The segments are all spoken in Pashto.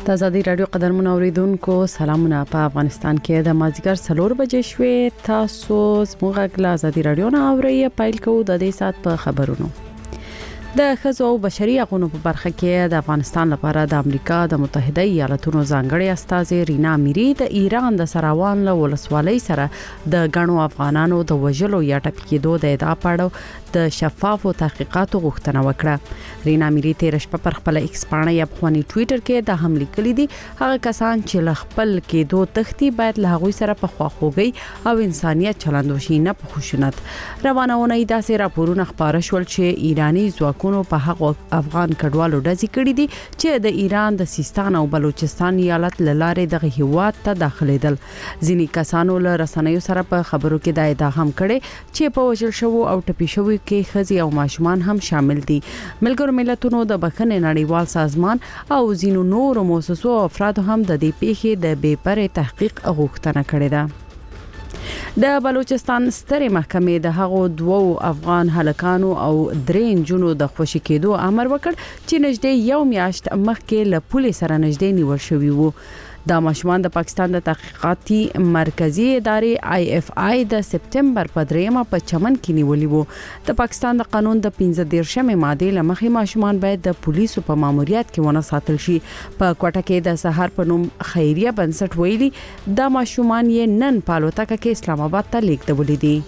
د ازادي رادیو قدرمن اوریدونکو سلامونه. په افغانستان کې د مازیګر 4 بجې شوې. تاسو زموږ غږ ازادي رادیو نه اورئ. پایل کوو د دې سات په خبرونو. د ښځو او بشري حقوقو په برخه کې د افغانستان لپاره د امریکا د متحده ایالاتونو ځانګړي استازي رینا میری د ایران د سراوان له ولسوالۍ سره د غنو افغانانو د وژلو یا ټپي کېدو د ادعا پاړو د شفافو تحقیقاتو غوښتنه وکړه. رینا میری تیر شپه پر خپل ایکس باندې یا په ټوئیټر کې د حمله کړې دي هغه کسان چې خپل کېدو تختی باید له هغوی سره په خواخوږي او انسانيت چلند وشي نه په خشونت. روانونه داسې راپورونه خبره شول چې ایرانی ځواکونو په هغه افغان کډوالو ډزې کړې دي چې د ایران د سیستان او بلوچستان ایالت لاره دغه هیواد ته داخليدل. ځینی کسانو له رسنیو سره په خبرو کې د ادعا هم کړي چې په وژل شو او ټپي شوی کې ښځې او ماشومان هم شامل دي. ملګرو ملتونو د بخښنې نړیوال سازمان او ځینو نورو مؤسسو او افرادو هم د دې پیښې د بې پرې تحقیق غوښتنه کړې ده. د بلوچستان سترې محکمې د هغو دوو افغان هلکانو او درې جنونو د خوشی کېدو امر وکړ چې نږدې یو میاشت مخکې له پولیس سره نږدې نیول شوی وو. د ماشومان د پاکستان د تحقیقاتي مرکزی ادارې IFI د سپتمبر په 3 په چمن کې نیولې وو. د پاکستان د قانون د 15 ماده لمخې ماشومان باید د پولیسو په ماموریت کې ونه ساتل شي. په کوټه کې د سحر په نوم خیریه بنسټ ویلي د ماشومان یې نن پالوتکه کې اسلام آباد ته لیږدولې دي.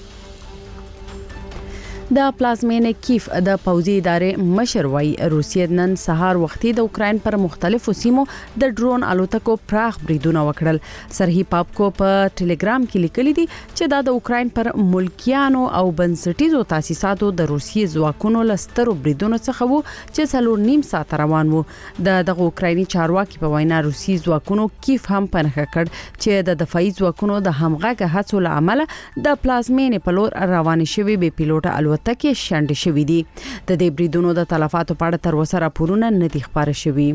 د پلازمینې کیف د پوځي ادارې مشر وای روسیې نن سهار وختي د اوکرين پر مختلفو سیمو د ډرون الوتکو پراخ بریدونه وکړل. سرهي پاپکو په ټلګرام کې لیکلي دي چې د اوکرين پر ملکیانو او بنسټیزو تاسیساتو د روسیې ځواکونو لسترو بریدونو څخه وو چې 4.5 ساعت روان وو. د اوکرایني چارواکي په وینا روسي ځواکونو کیف هم پنهخ کړ چې د دفاعي ځواکونو د همغږه هڅو لامل د پلازمینې په لور روان شوی بي پيلوټ تکي شنډ شوې دي. د دې بریدونو د تلفاتو په اړه تر اوسه راپورونه نه دي خبر شوي.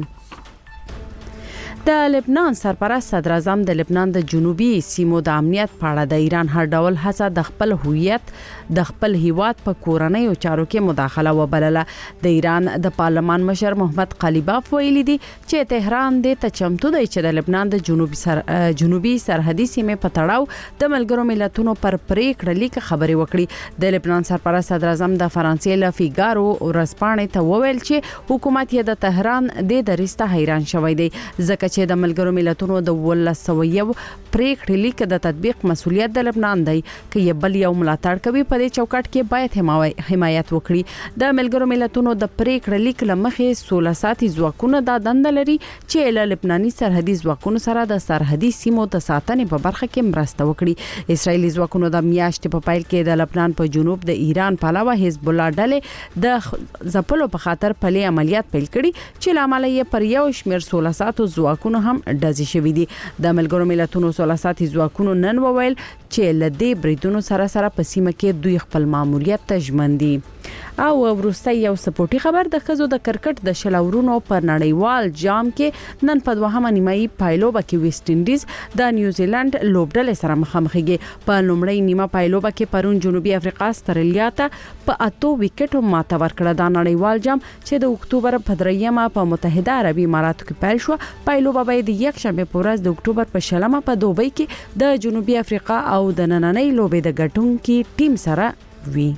د لبنان سرپرست صدر اعظم د لبنان د جنوبي سیمو د امنیت په اړه د ایران هر ډول هڅه د خپل هویت د خپل هیواد په کورنۍ او چارو کې مداخله وبلله. د ایران د پارلمان مشر محمد قلیباف ویلي دي چې تهران د تچمتو دی چې د لبنان د جنوبي سرحدي سیمې په تړاو د ملګرو ملتونو پر پریکړه لیک خبري وکړي. د لبنان سرپرست صدر اعظم د فرانسې له فیګارو ورځپاڼې ته وویل چې حکومت یې د تهران د درسته حیران شوی دی ځکه چې د ملګرو ملتونو د 1901 پریکړې لیک د تطبیق مسؤلیت د لبنان دی چې بل یو ملاتړ کوي په دې چوکاټ کې باید حمایت وکړي. د ملګرو ملتونو د پریکړې لیک لمخې 16 ساعتي ځواکونه د دند لري چې له لبناني سرحدي ځواکونو سره د سرحدي سیمو د ساتنې په برخه کې مرسته وکړي. اسرایلی ځواکونو د میاشتې په پایل کې د لبنان په جنوب د ایران په علاوه حزب الله ډلې د ځپلو په خاطر پلي عملیات پیل کړي چې لامل یې پر یو شمېر 16 ساعتو ځواکونو هم ډزې شوې دي. د ملګرو ملتونو 16 ساعتي ځواکونو نن وویل چې لدې بریدونو سره په سیمه کې دوی خپل ماموریت ته ژمن دي. او ورسته یو سپورټي خبر د خزو د کرکټ د شلورونو په نړیوال جام کې نن په دوهمه نیمایي پایلوبه کې ویسټ انډیز د نیوزیلند لوبډلې سره مخامخېږي. په لومړی نیمه پایلوبه کې پرون جنوبي افریقا استرالیا ته په 8 وکټو ماته ورکړه. د نړیوال جام چې د اکتوبر په 3 په متحده عربي اماراتو کې پیل شو پایلوبه به د یک شنبه په ورځ د اکتوبر په 6 په دوبۍ کې د جنوبي افریقا او د نننۍ لوبې د ګټونکو ټیم سره وي.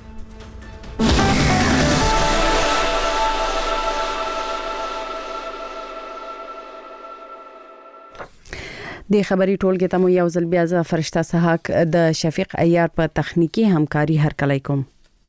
د خبري ټولګه ته مو یو ځل بیا ز فرشته سحاق د شفیق عیار په تخنیکی همکاري هرکلی کوم.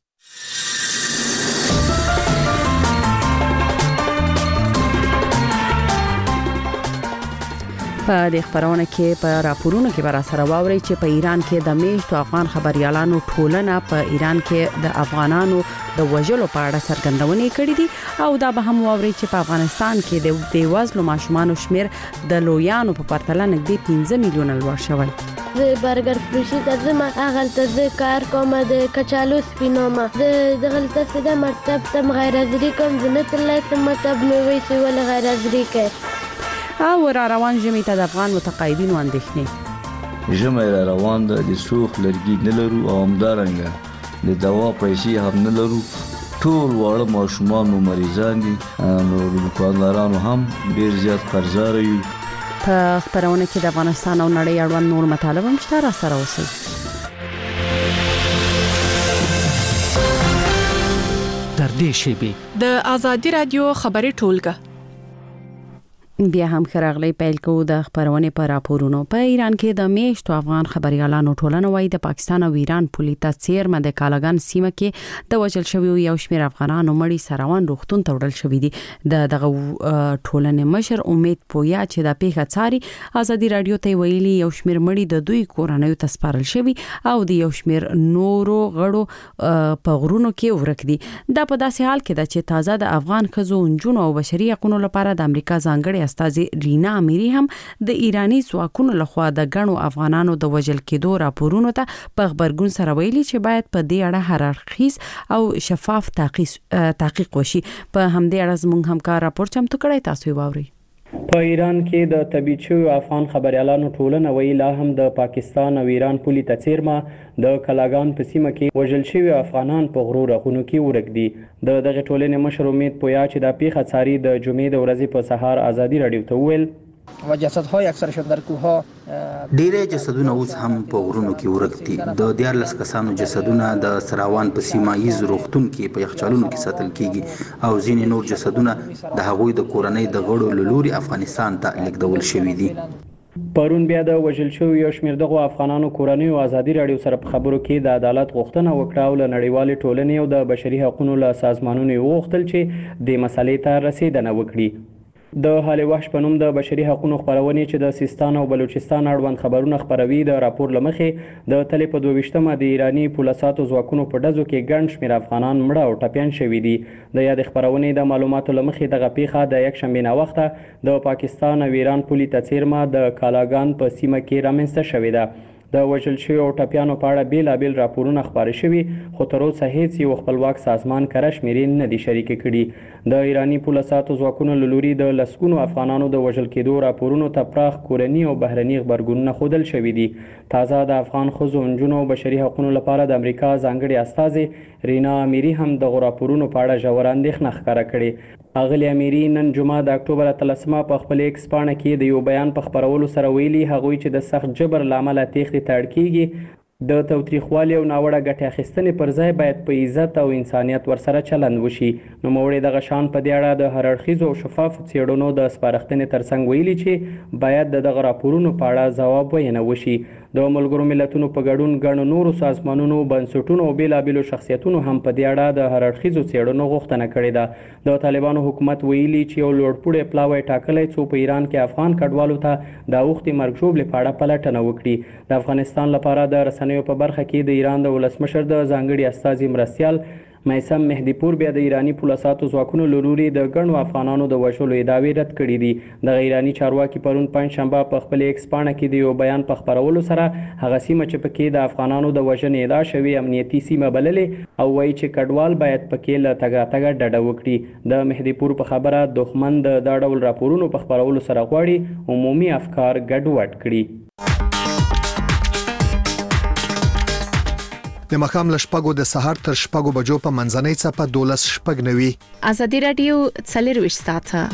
په دې خبرونه کې په راپورونو کې برا سره واوري چې په ایران کې د میشتو افغان خبريالانو ټولنه په ایران کې د افغانانو د وژلو په اړه سرګندونې کړې دي او دا به هم واوري چې په افغانستان کې د بیوزلو ماشومان شمیر د لویانو په پرتله نږدې 15 میلیونه لوړ شوی. د برګر فروشي ته زما اغلته د کار کوم د کچالو سپینومه د دغلته سده مکتب تم غیر حاضری کوم زنه تلای تم مکتب نو وی سی ول غیر حاضری کوي. او را روان جمعی ته د افغان متقاعدینو اندېښنې جمعی را روان د سوخ لرګي نه لرو او همدارنګه د دوا پیسې هم نه لرو ټول واړه ماشومان مو مریضان دي، نو دوکاندارانو هم ډیر زیات قرضدار یو. په خبرونه کې د افغانستان او نړۍ اړوند نور مطالب هم شته، را سره اوسئ. تر دې شیبې د آزادي رادیو خبري ټولګه بیا هم خراغلی پیل کوو د خبرونه پر راپورونو. په ایران کې د میشتو افغان خبريالانو ټولنه وایي د پاکستان او ایران پولیټا څیرمه د کالاګان سیمه کې د وژل شوی یو شمېر افغانانو مړی سروان روغتون ته وړل شوی دي. دغه ټولنې مشر امید پویا چې د پیښه څاري آزادي رادیو ته ویلي یو شمېر مړی د دوی کورنۍ ته سپارل شوی او د یو شمېر نورو غړو په غرونو کې ورک دي. دا په داسې حال کې ده چې تازه د افغان ښځو انجونو او بشري حقوقو لپاره د امریکا ځانګړي استاذ رینا امیری هم د ایرانی ځواکونو لخوا د غنو افغانانو د وژل کېدو راپورونو ته په خبرګون سره ویلي چې باید په دې اړه هررخیز او شفاف تحقیق وشي. په همدې اړه زموږ همکار راپور چمتو کړی، تاسو واورئ. په ایران کې د تبعید شویو افغان خبريالانو ټولنه ویلي لا هم د پاکستان او ایران پولیټا څیرمه د کلاګان په سیمه کې وژل شوی افغانان په غرور غونو کې ورک دي. دغه ټولنې مشر امید پویا چې د پیښه څاري د جمعې د ورځې په سهار آزادي رادیو ته ویل و جسدهای اکثرشون در کوهها ډیره جسدونه اوس هم په غرونو کې ورک دي. د 14 کسانو جسدونه د سراوان په سیمایي روغتون کې په یخچالونو کې ساتل کیږي او ځینې نور جسدونه د هغوی د کورنۍ د غړو لوري افغانستان ته لیږدول شوي دي. پرون بیا د وژل شوی یو شمېر دغه افغانانو کورنۍ او آزادي رادیو سره په خبرو کې د عدالت غوښتنه وکړه او له نړیوالې ټولنې او د بشري حقوقو له سازمانونو وغوښتل چې د مسلې ته رسیدنه وکړي. د حال وحش په نوم د بشري حقوقو خبرونه چې د سیستان او بلوچستان اړوند خبرونه خبروي د راپور لمخې د تلې په 22مه د ایرانی پولیساتو ځواکونو په ډزو کې ګڼ شمېر افغانان مړه او ټپیان شوي دي. د یاد خبرونه د معلوماتو لمخې دغه پیښه د یک شنبه ناوخته د پاکستان او ایران پولیټا څیرمه د کالاګان په سیمه کې رامنځته شوې ده. د وژل شوی او ټپیانو په اړه بیلابیل راپورونه خبرې شوي، خو تر اوسه هیڅ یو خپلواک سازمان کره شمیرې نه دي شریک کړي. د ایرانی پولیساتو ځواکونو له لوري د لسګونو افغانانو د وژل کېدو راپورونو ته پراخ کورني او بهرني غبرګونونه ښودل شوي دي. تازه د افغان ښځو انجونو او بشري حقوقو لپاره د امریکا ځانګړي استازې رینا امیری هم د راپورونو په اړه ژور اندېښنه ښکاره کړې. اغلی امیری نن جمعه د اکتوبر 13 په خپل ایکس پاڼه کې د یو بیان په خبرولو سره ویلي هغوی چې د سخت جبر لامل تېښتې ته اړ کیږي د توتریخوالي او ناوړه ګټې اخیستنې پر ځای باید په عزت او انسانیت ورسره چلند وشي. نوموړي دغه شان په دې اړه د هررخیزو او شفافو څېړنو د سپارښتنې ترڅنګ ویلي چې باید دغه راپورونو په اړه ځواب ویونه وشي. د ملګرو ملتونو په ګډون ګڼو نورو سازمانونو بنسټونو او بیلابیلو شخصیتونو هم په دې اړه د هررخیزو څېړنو غوښتنه کړې ده. د طالبانو حکومت ویلي چې یو لوړپوړی پلاوی ټاکلی څو په ایران کې افغان کډوالو ته د اوښتې مرګ ژوبلې په اړه پلټنه وکړي. د افغانستان لپاره د رسنیو په برخه کې د ایران د ولسمشر د ځانګړي استازي مرستیال میثم مهدی پور بیا د ایرانی پولیساتو ځواکونو له لوري د ګڼو افغانانو د وژلو ادعاوې رد کړي دي. د ایرانی چارواکي پرون پنځشنبه په خپل ایکس پاڼه کې د یو بیان په خبرولو سره هغه سیمه چې پکې د افغانانو د وژنې ادعا شوی امنیتي سیمه بللې او وایي چې کډوال باید پکې له تګ ډډه وکړي. د مهدی پور په خبره دښمن د دا ډول راپورونو په خبرولو سره غواړي عمومي افکار ګډوډ کړي. د مخام لشپګو د سحر تر شپګو بجو په منځنۍ څپه 12:09 آزادي رادیو 24 ساعته.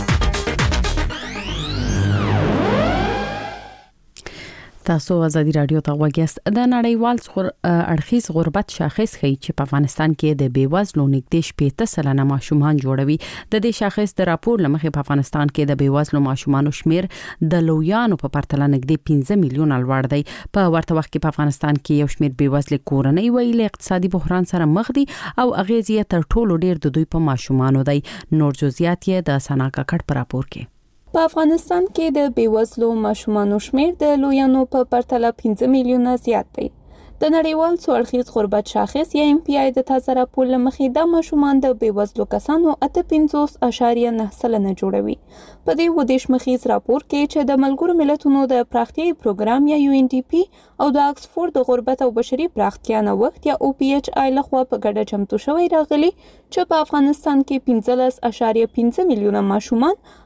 تاسو آزادي رادیو ته وګیاست. د نړیوال اړخیز غربت شاخص ښیي چې په افغانستان کې د بیوزلو نږدې 80% ماشومان جوړوي. د دې شاخص د راپور لمخې په افغانستان کې د بیوزلو ماشومانو شمیر د لویانو په پرتله نږدې 15 میلیونه لوړ دی. په ورته وخت کې په افغانستان کې یو شمیر بیوزل کورنۍ ویل اقتصادي بحران سره مخ دي او اغیز یې تر ټولو ډیر د دوی په ماشومانو دی. نور جزئیات یې د سنا کاکړ په راپور کې. په افغانستان کې د بیوزلو ماشومانو شمیر د لویانو په پرتله 15 میلیونه زیات دی. د نړیوال څوړخیز غربت شاخص یا ام پی آی د تازه راپور لمخې د ماشومان د بیوزلو کسانو 58.9% جوړوي. په دې ودیش مخیز راپور کې چې د ملګرو ملتونو د پراختیايي پروګرام یا یو ان ډی پی او د آکسفورد د غربت او بشري پراختیا نوښت یا او پی ایچ آی لخوا په ګډه چمتو شوی راغلی چې په افغانستان کې 15.5 میلیونه ماشومان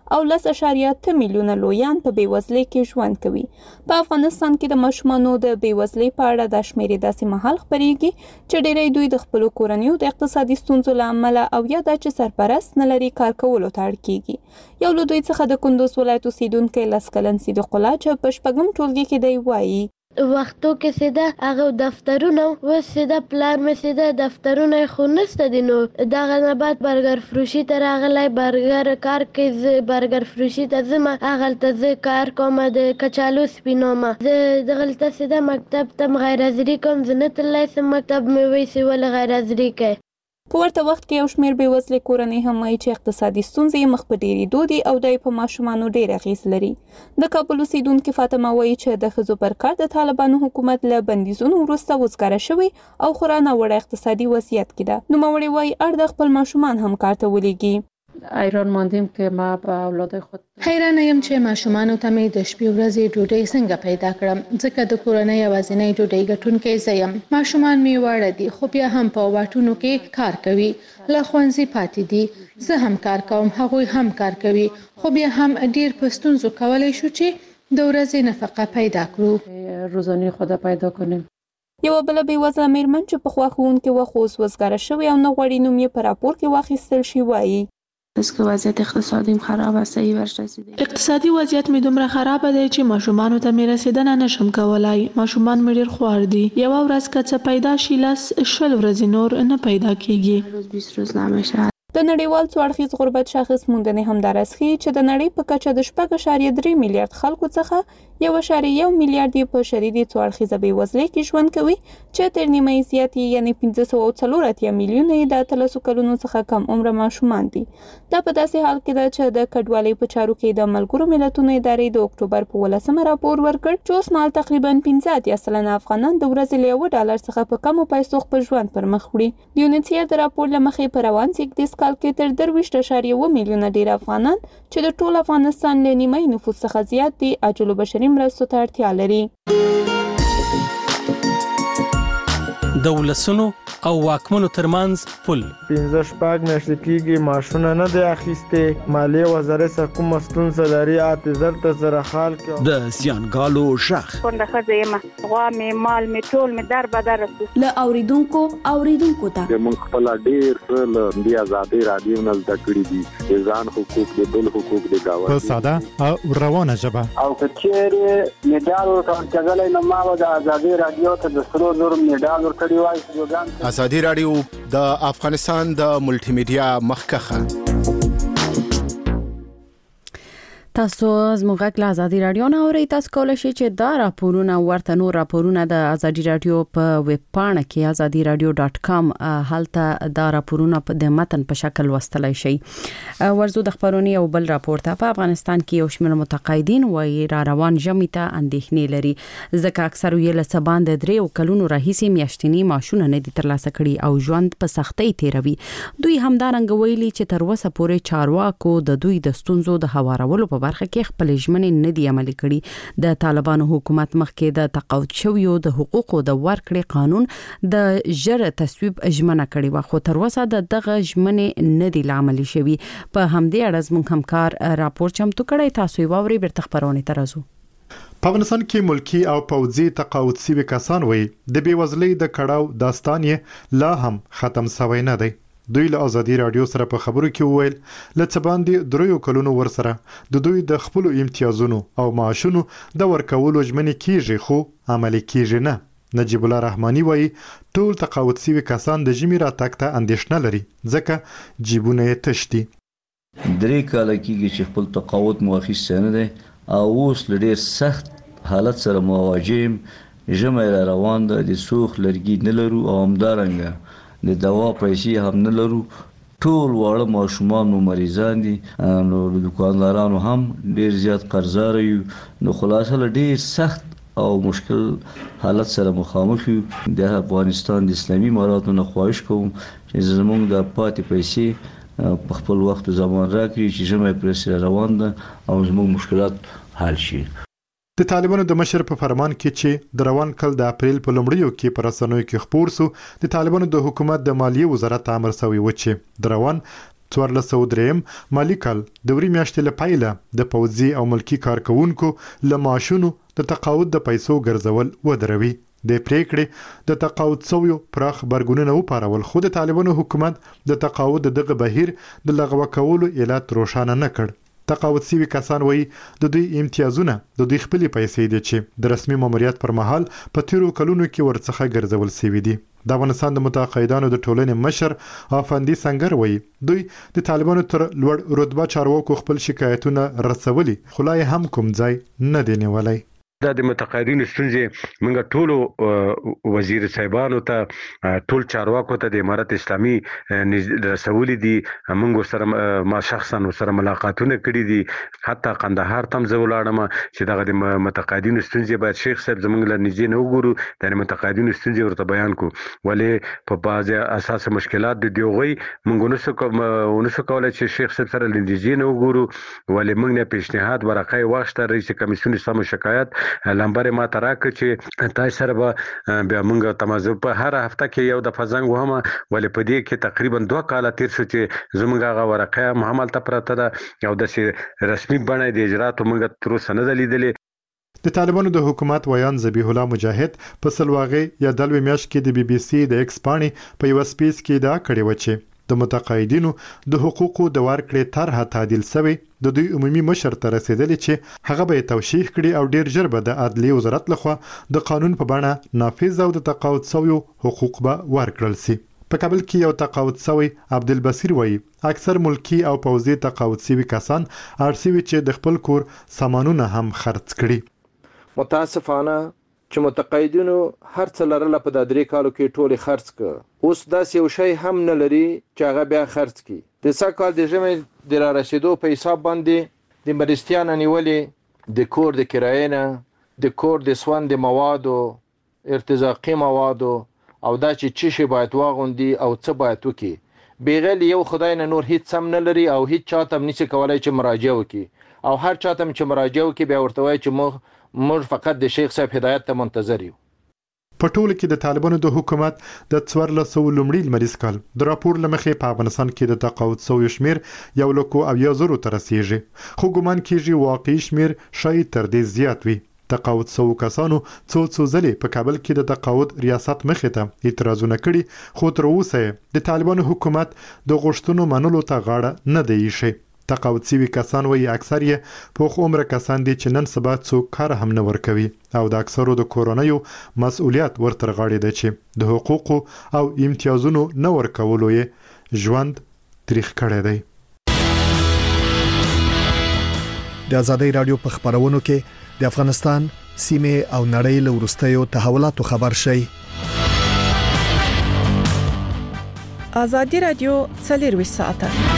او 10.8 میلیونه لویان په بیوزلۍ کې ژوند کوي. په افغانستان کې د ماشومانو د بیوزلۍ په اړه د شمیرې داسې مهال خبرېږي چې ډېری دوی د خپلو کورنیو د اقتصادي ستونزو له امله او یا دا چې سرپرست نه لري کار کولو ته اړ کېږي. یو له دوی څخه د کندوز ولایت اوسیدونکی 10 کلن صدیق الله چې په 6م ټولګي کې دی وایي وختو کې سیده هغه دفترونه و سیده پلان مې سیده دفترونه خو نسته دي نو دغه نه بعد برګر فروشي ته راغلی برګر کار کې زه برګر فروشي ته ځم هغلته زه کار کوم د کچالو سپینومه زه دغلته سیده مکتب ته غیر حاضري کوم زه نه تللی سم مکتب مې وایي ولې غیر حاضري کوي. په ورته وخت کې یو شمېر بېوزلې کورنۍ هم وایي چې اقتصادي ستونزې یې مخ په ډېرېدو دي او دا یې په ماشومانو ډېر اغېز لري. د کابل اوسیدونکې فاطمه وایي چې د ښځو پر کار د طالبانو حکومت له بندیزونو وروسته وزګاره شوی او خورا ناوړه اقتصادي وضعیت کې ده. نوموړې وایي اړ د خپل ماشومان هم کار ته ولېږي. حیران ماندیم که ما به اولاد خود حیران یم چې ماشومانو ته مې د شپې ورځې ډوډۍ څنګه پیدا کړم ځکه د کورنۍ یوازینۍ ډوډۍ ګټونکی زه یم. ماشومان مې واړه دي خو بیا هم په واټونو کې کار کوي له ښوونځي پاتې دي زه هم کار کوم هغوی هم کار کوي خو بیا هم ډیر په ستونزو کولی شو چې د ورځې نفقه پیدا کړو روزانه خود پیدا کنیم. یوه بله بېوزله مېرمن چې پخوا ښوونکې وه خو اوس وزګاره شوې او نه غواړي نوم یې په راپور کې واخیستل شي وایي که وضعیت اقتصادیم خراب است ورش رسیده. اقتصادي وضعیت می دومره خراب دی چې ماشومانو ته می رسیدنه نشم کولای. ماشومان می ډیر خوار دي. یو ورځ که څه پیدا شي 10 ورځې نور نه پیدا کیږي. روز 20 روز نمیشه. د نړیوال څو اړخیز غربت شاخص موندنې هم دا راښيي چې د نړۍ په کچه د 6.3 میلیارډ خلکو څخه 1.1 میلیارډ یې په شدیدې څو اړخیزه بېوزلۍ کې ژوند کوي چې تر نیمه یې زیات یعنې 540 میلیونه یې د 13 کلونو څخه کم عمره ماشومان دي. دا په داسې حال کې ده چې د کډوالۍ په چارو کې د ملګرو ملتونو ادارې د اکتوبر په 18 راپور ورکړ چې اوس مهال تقریبا 15 افغانان د ورځې له $1 څخه په کمو پیسو خپل ژوند پر مخ وړي. د یونیسیف د راپور له مخې په روان زېږدیز کال کې تر 23.1 میلیونه ډیر افغانان چې د ټول افغانستان له نیمه نفوس څخه زیات دي عاجلو بشري مرستو ته اړتیا لري. د ولسونو او واکمنو ترمنځ پل 15 میاشتې کېږي معاشونه نه دی اخیستې. مالیې وزارت څخه کومه ستونزه لري اعتذار ته زره خال کې د زیانګالو شخ څنګه ښځه یم غوا مې مال مې ټول مې در بدر له اوریدونکو ته موږ خپل ډیر څه له دې ازادي رادیو نه زده کړي دي ځان حقوق د بل حقوق د گاوند په ساده او روانه ژبه او کچېره میډال ورکړل نو ما د ازادي رادیو ته د سرو زر میډال ورکړی وای. ازادي رادیو د افغانستان د ملټي میډیا مخکخه. تاسو زموږ غږ له ازادي رادیو نه اورئ. تاسو کولای شئ چې دا راپورونه ورته نور راپورونه د ازادي رادیو په ویب پاڼه کې azadiradio.com هلته دا راپورونه د متن په شکل وستلای شئ. ورزو د خبرونې او بل راپور ته په افغانستان کې یو شمېر متقاعدین وایي را روان ژمي ته اندېښنې لري ځکه اکثر یې له څه باندې 3 کلونو راهیسې میاشتني معاشونه نه دي ترلاسه کړي او ژوند په سختۍ تیروي. دوی همدارنګه ویلي چې تر اوسه پورې چارواکو د دوی د ستونزو د هوارولو په برخه کې خپل ژمنې نه دي عملي کړي. د طالبانو حکومت مخکې د تقاعد شویو د حقوقو د ورکړې قانون د ژر تصویب ژمنه کړې و خو تر اوسه دغه ژمنې نه دي عملي شوي. په همدې اړه زموږ همکار راپور چمتو کړی. تاسو یې واورئ. بیرته خبرونه ته راځو. په افغانستان کې ملکی او پوځي تقاعد شوي کسان وایي د بېوزلۍ د کړاو داستان یې لا هم ختم شوی نه دی. دوی له ازادي رادیو سره په خبرو کې وویل له څه باندې 3 کلونو ورسره د دوی د خپل امتیازونو او معاشونو د ورکولو ژمنې کیږي خو عملي کیږي نه. نجیب الله رحماني وایي ټول تقاعد شوي کسان د ژمي راتګ ته اندېښنه لري ځکه جیبونه یې تش دي. 3 کاله کېږي چې خپل تقاعد مو اخیستی نه دی او اوس له ډېر سخت حالت سره مواجه یم. ژمی را روان ده د سوخ لرګي نه لرو او همدارنګه د دوا پیسې هم نه لرو. ټول واړه ماشومان مو مریضان دي نو دکاندارانو هم ډېر زیات قرضدار یو. نو خلاصه له ډېر سخت او مشکل حالت سره مخامخ یو. د افغانستان د اسلامي اماراتو نه خواهش کوم چې زموږ د پاتې پیسې په خپل وخت زمان راکړي چې ژمی پرې روان ده او زموږ مشکلات حل شي. د طالبانو د مشر په فرمان کې چې د روان کال د اپریل په لومړیو کې پر رسنیو کې خبر سو د طالبانو د حکومت د مالیې وزارت امر شوی و چې د روان 1403 مالی کال د وری میاشتې له پیله د پوځي او ملکی کارکونکو له معاشونو د تقاعد د پیسو ګرځول ودروي. د پریکړې د تقاعد سویو پراخ برګونونه وپارول، خو د طالبانو حکومت د تقاعد دغه بهیر د لغوه کولو علت روښانه نه کړ. تقاعد سوي کسان وایي د دوی امتیازونه د دوی خپلې پیسې دي چې د رسمي ماموریت پر مهال په تیرو کلونو کې ورڅخه ګرځول شوي دي. د افغانستان د متقاعدانو د ټولنې مشر افندي سنگر وایي دوی د طالبانو تر لوړ رتبه چارواکو خپل شکایتونه رسولي، خو لا هم کوم ځای نه دی نیولی. دا د متقاعدینو ستونزې موږ ټولو وزیر صاحبانو ته ټول چارواکو ته د امارت اسلامي رسولي دي. موږ سره ما شخصا سره ملاقاتونه کړي دي، حتی قندهار تم زه ولاړم چې دغه د متقاعدینو ستونزې باید شیخ صاحب زموږ له نږدې نه وګورو، د متقاعدینو ستونزې ورته بیان کړو. ولې په بعض اساس مشکلات د دیوغي موږ نشو کولای چې شیخ صاحب سره نږدې نه وګورو. ولې موږ نه پیشنهاد ورقه واخته رئیس کمیسیون سم شکایت لمبر ما تراکه چې تاسو سره به بیا موږ تمازو په هر هفته کې یو د فزنګ وهمه. ولې په دې کې تقریبا 2 کال تیر شو چې زموږ هغه ورقه محمل ته پراته ده او د رسمي بڼه د اجرات موږ تر اوسه نه لیدلې. د طالبانو د حکومت ویان ذبیح الله مجاهد په سلواغه یا دلوي میاشت کې د BBC د ایکس پاڼې په یو سپیس کې دا کړی و چې د متقاعدینو د حقوقو د ورکړې طرحه تعدیل شوی د دوی عمومي مشر ته رسیدلی چې هغه به توشیح کړي او ډیر ژر به د عدلیه وزارت لخوا د قانون په بڼه نافذ او د تقاعد سویو حقوق به ورکړل شي. په کابل کې یو تقاعد سوی عبدالبصیر وایي اکثر ملکی او پوځي تقاعد سوي کسان ارسوي چې د خپل کور سامانونه هم خرڅ کړي. متاسفانه چې متقاعدینو هر څه لرله په د 3 کالو کې ټولې خرڅ کړ. اوس داسې یو شی هم نه لري چې هغه بیا خرڅ کړي. د سږ کال د ژمي د را رسیدو په حساب باندې د مرستیانو نیولې د کور د کرایې نه، د کور د سون د موادو، ارتزاقي موادو او دا چې شي باید واغوندي او څه باید وکړي. بغیر یو خدای نه نور هیڅ هم نه لري او هیڅ چاته هم نشي کولای چې مراجعه وکړي. او هر چاته چې مراجعه وکړي بیا ورته وایي چې موږ فقط د شیخ صاحب هدایت ته منتظر یو. په ټوله کې د طالبانو د حکومت د 1400 لومړي لمریز کال د راپور لمخې په افغانستان کې د تقاعد سویو شمیر 1,000,000 ته رسیږي، خو ګومان کیږي واقعي شمیر شاید تر دې زیات وي. تقاعد سوو کسانو څو ځلې په کابل کې د تقاعد ریاست مخې ته اعتراضونه کړي، خو تر اوسه د طالبانو حکومت د غوښتنو منلو ته غاړه نه دی ایښی. تقاعد سوي کسان وایي اکثر یې پوخ عمر کسان دي چې نن سبا څوک کار هم نه ورکوي او د اکثرو د کورونیو مسؤلیت ورتر غاړي دی چې د حقوقو او امتیازونو نه ورکولو یې ژوند تریخ کړی دی. د ازادۍ رادیو په خبرونو کې د افغانستان سیمه او نړۍ له وروستیو تحولاتو خبر شي. ازادۍ رادیو 24 ساعته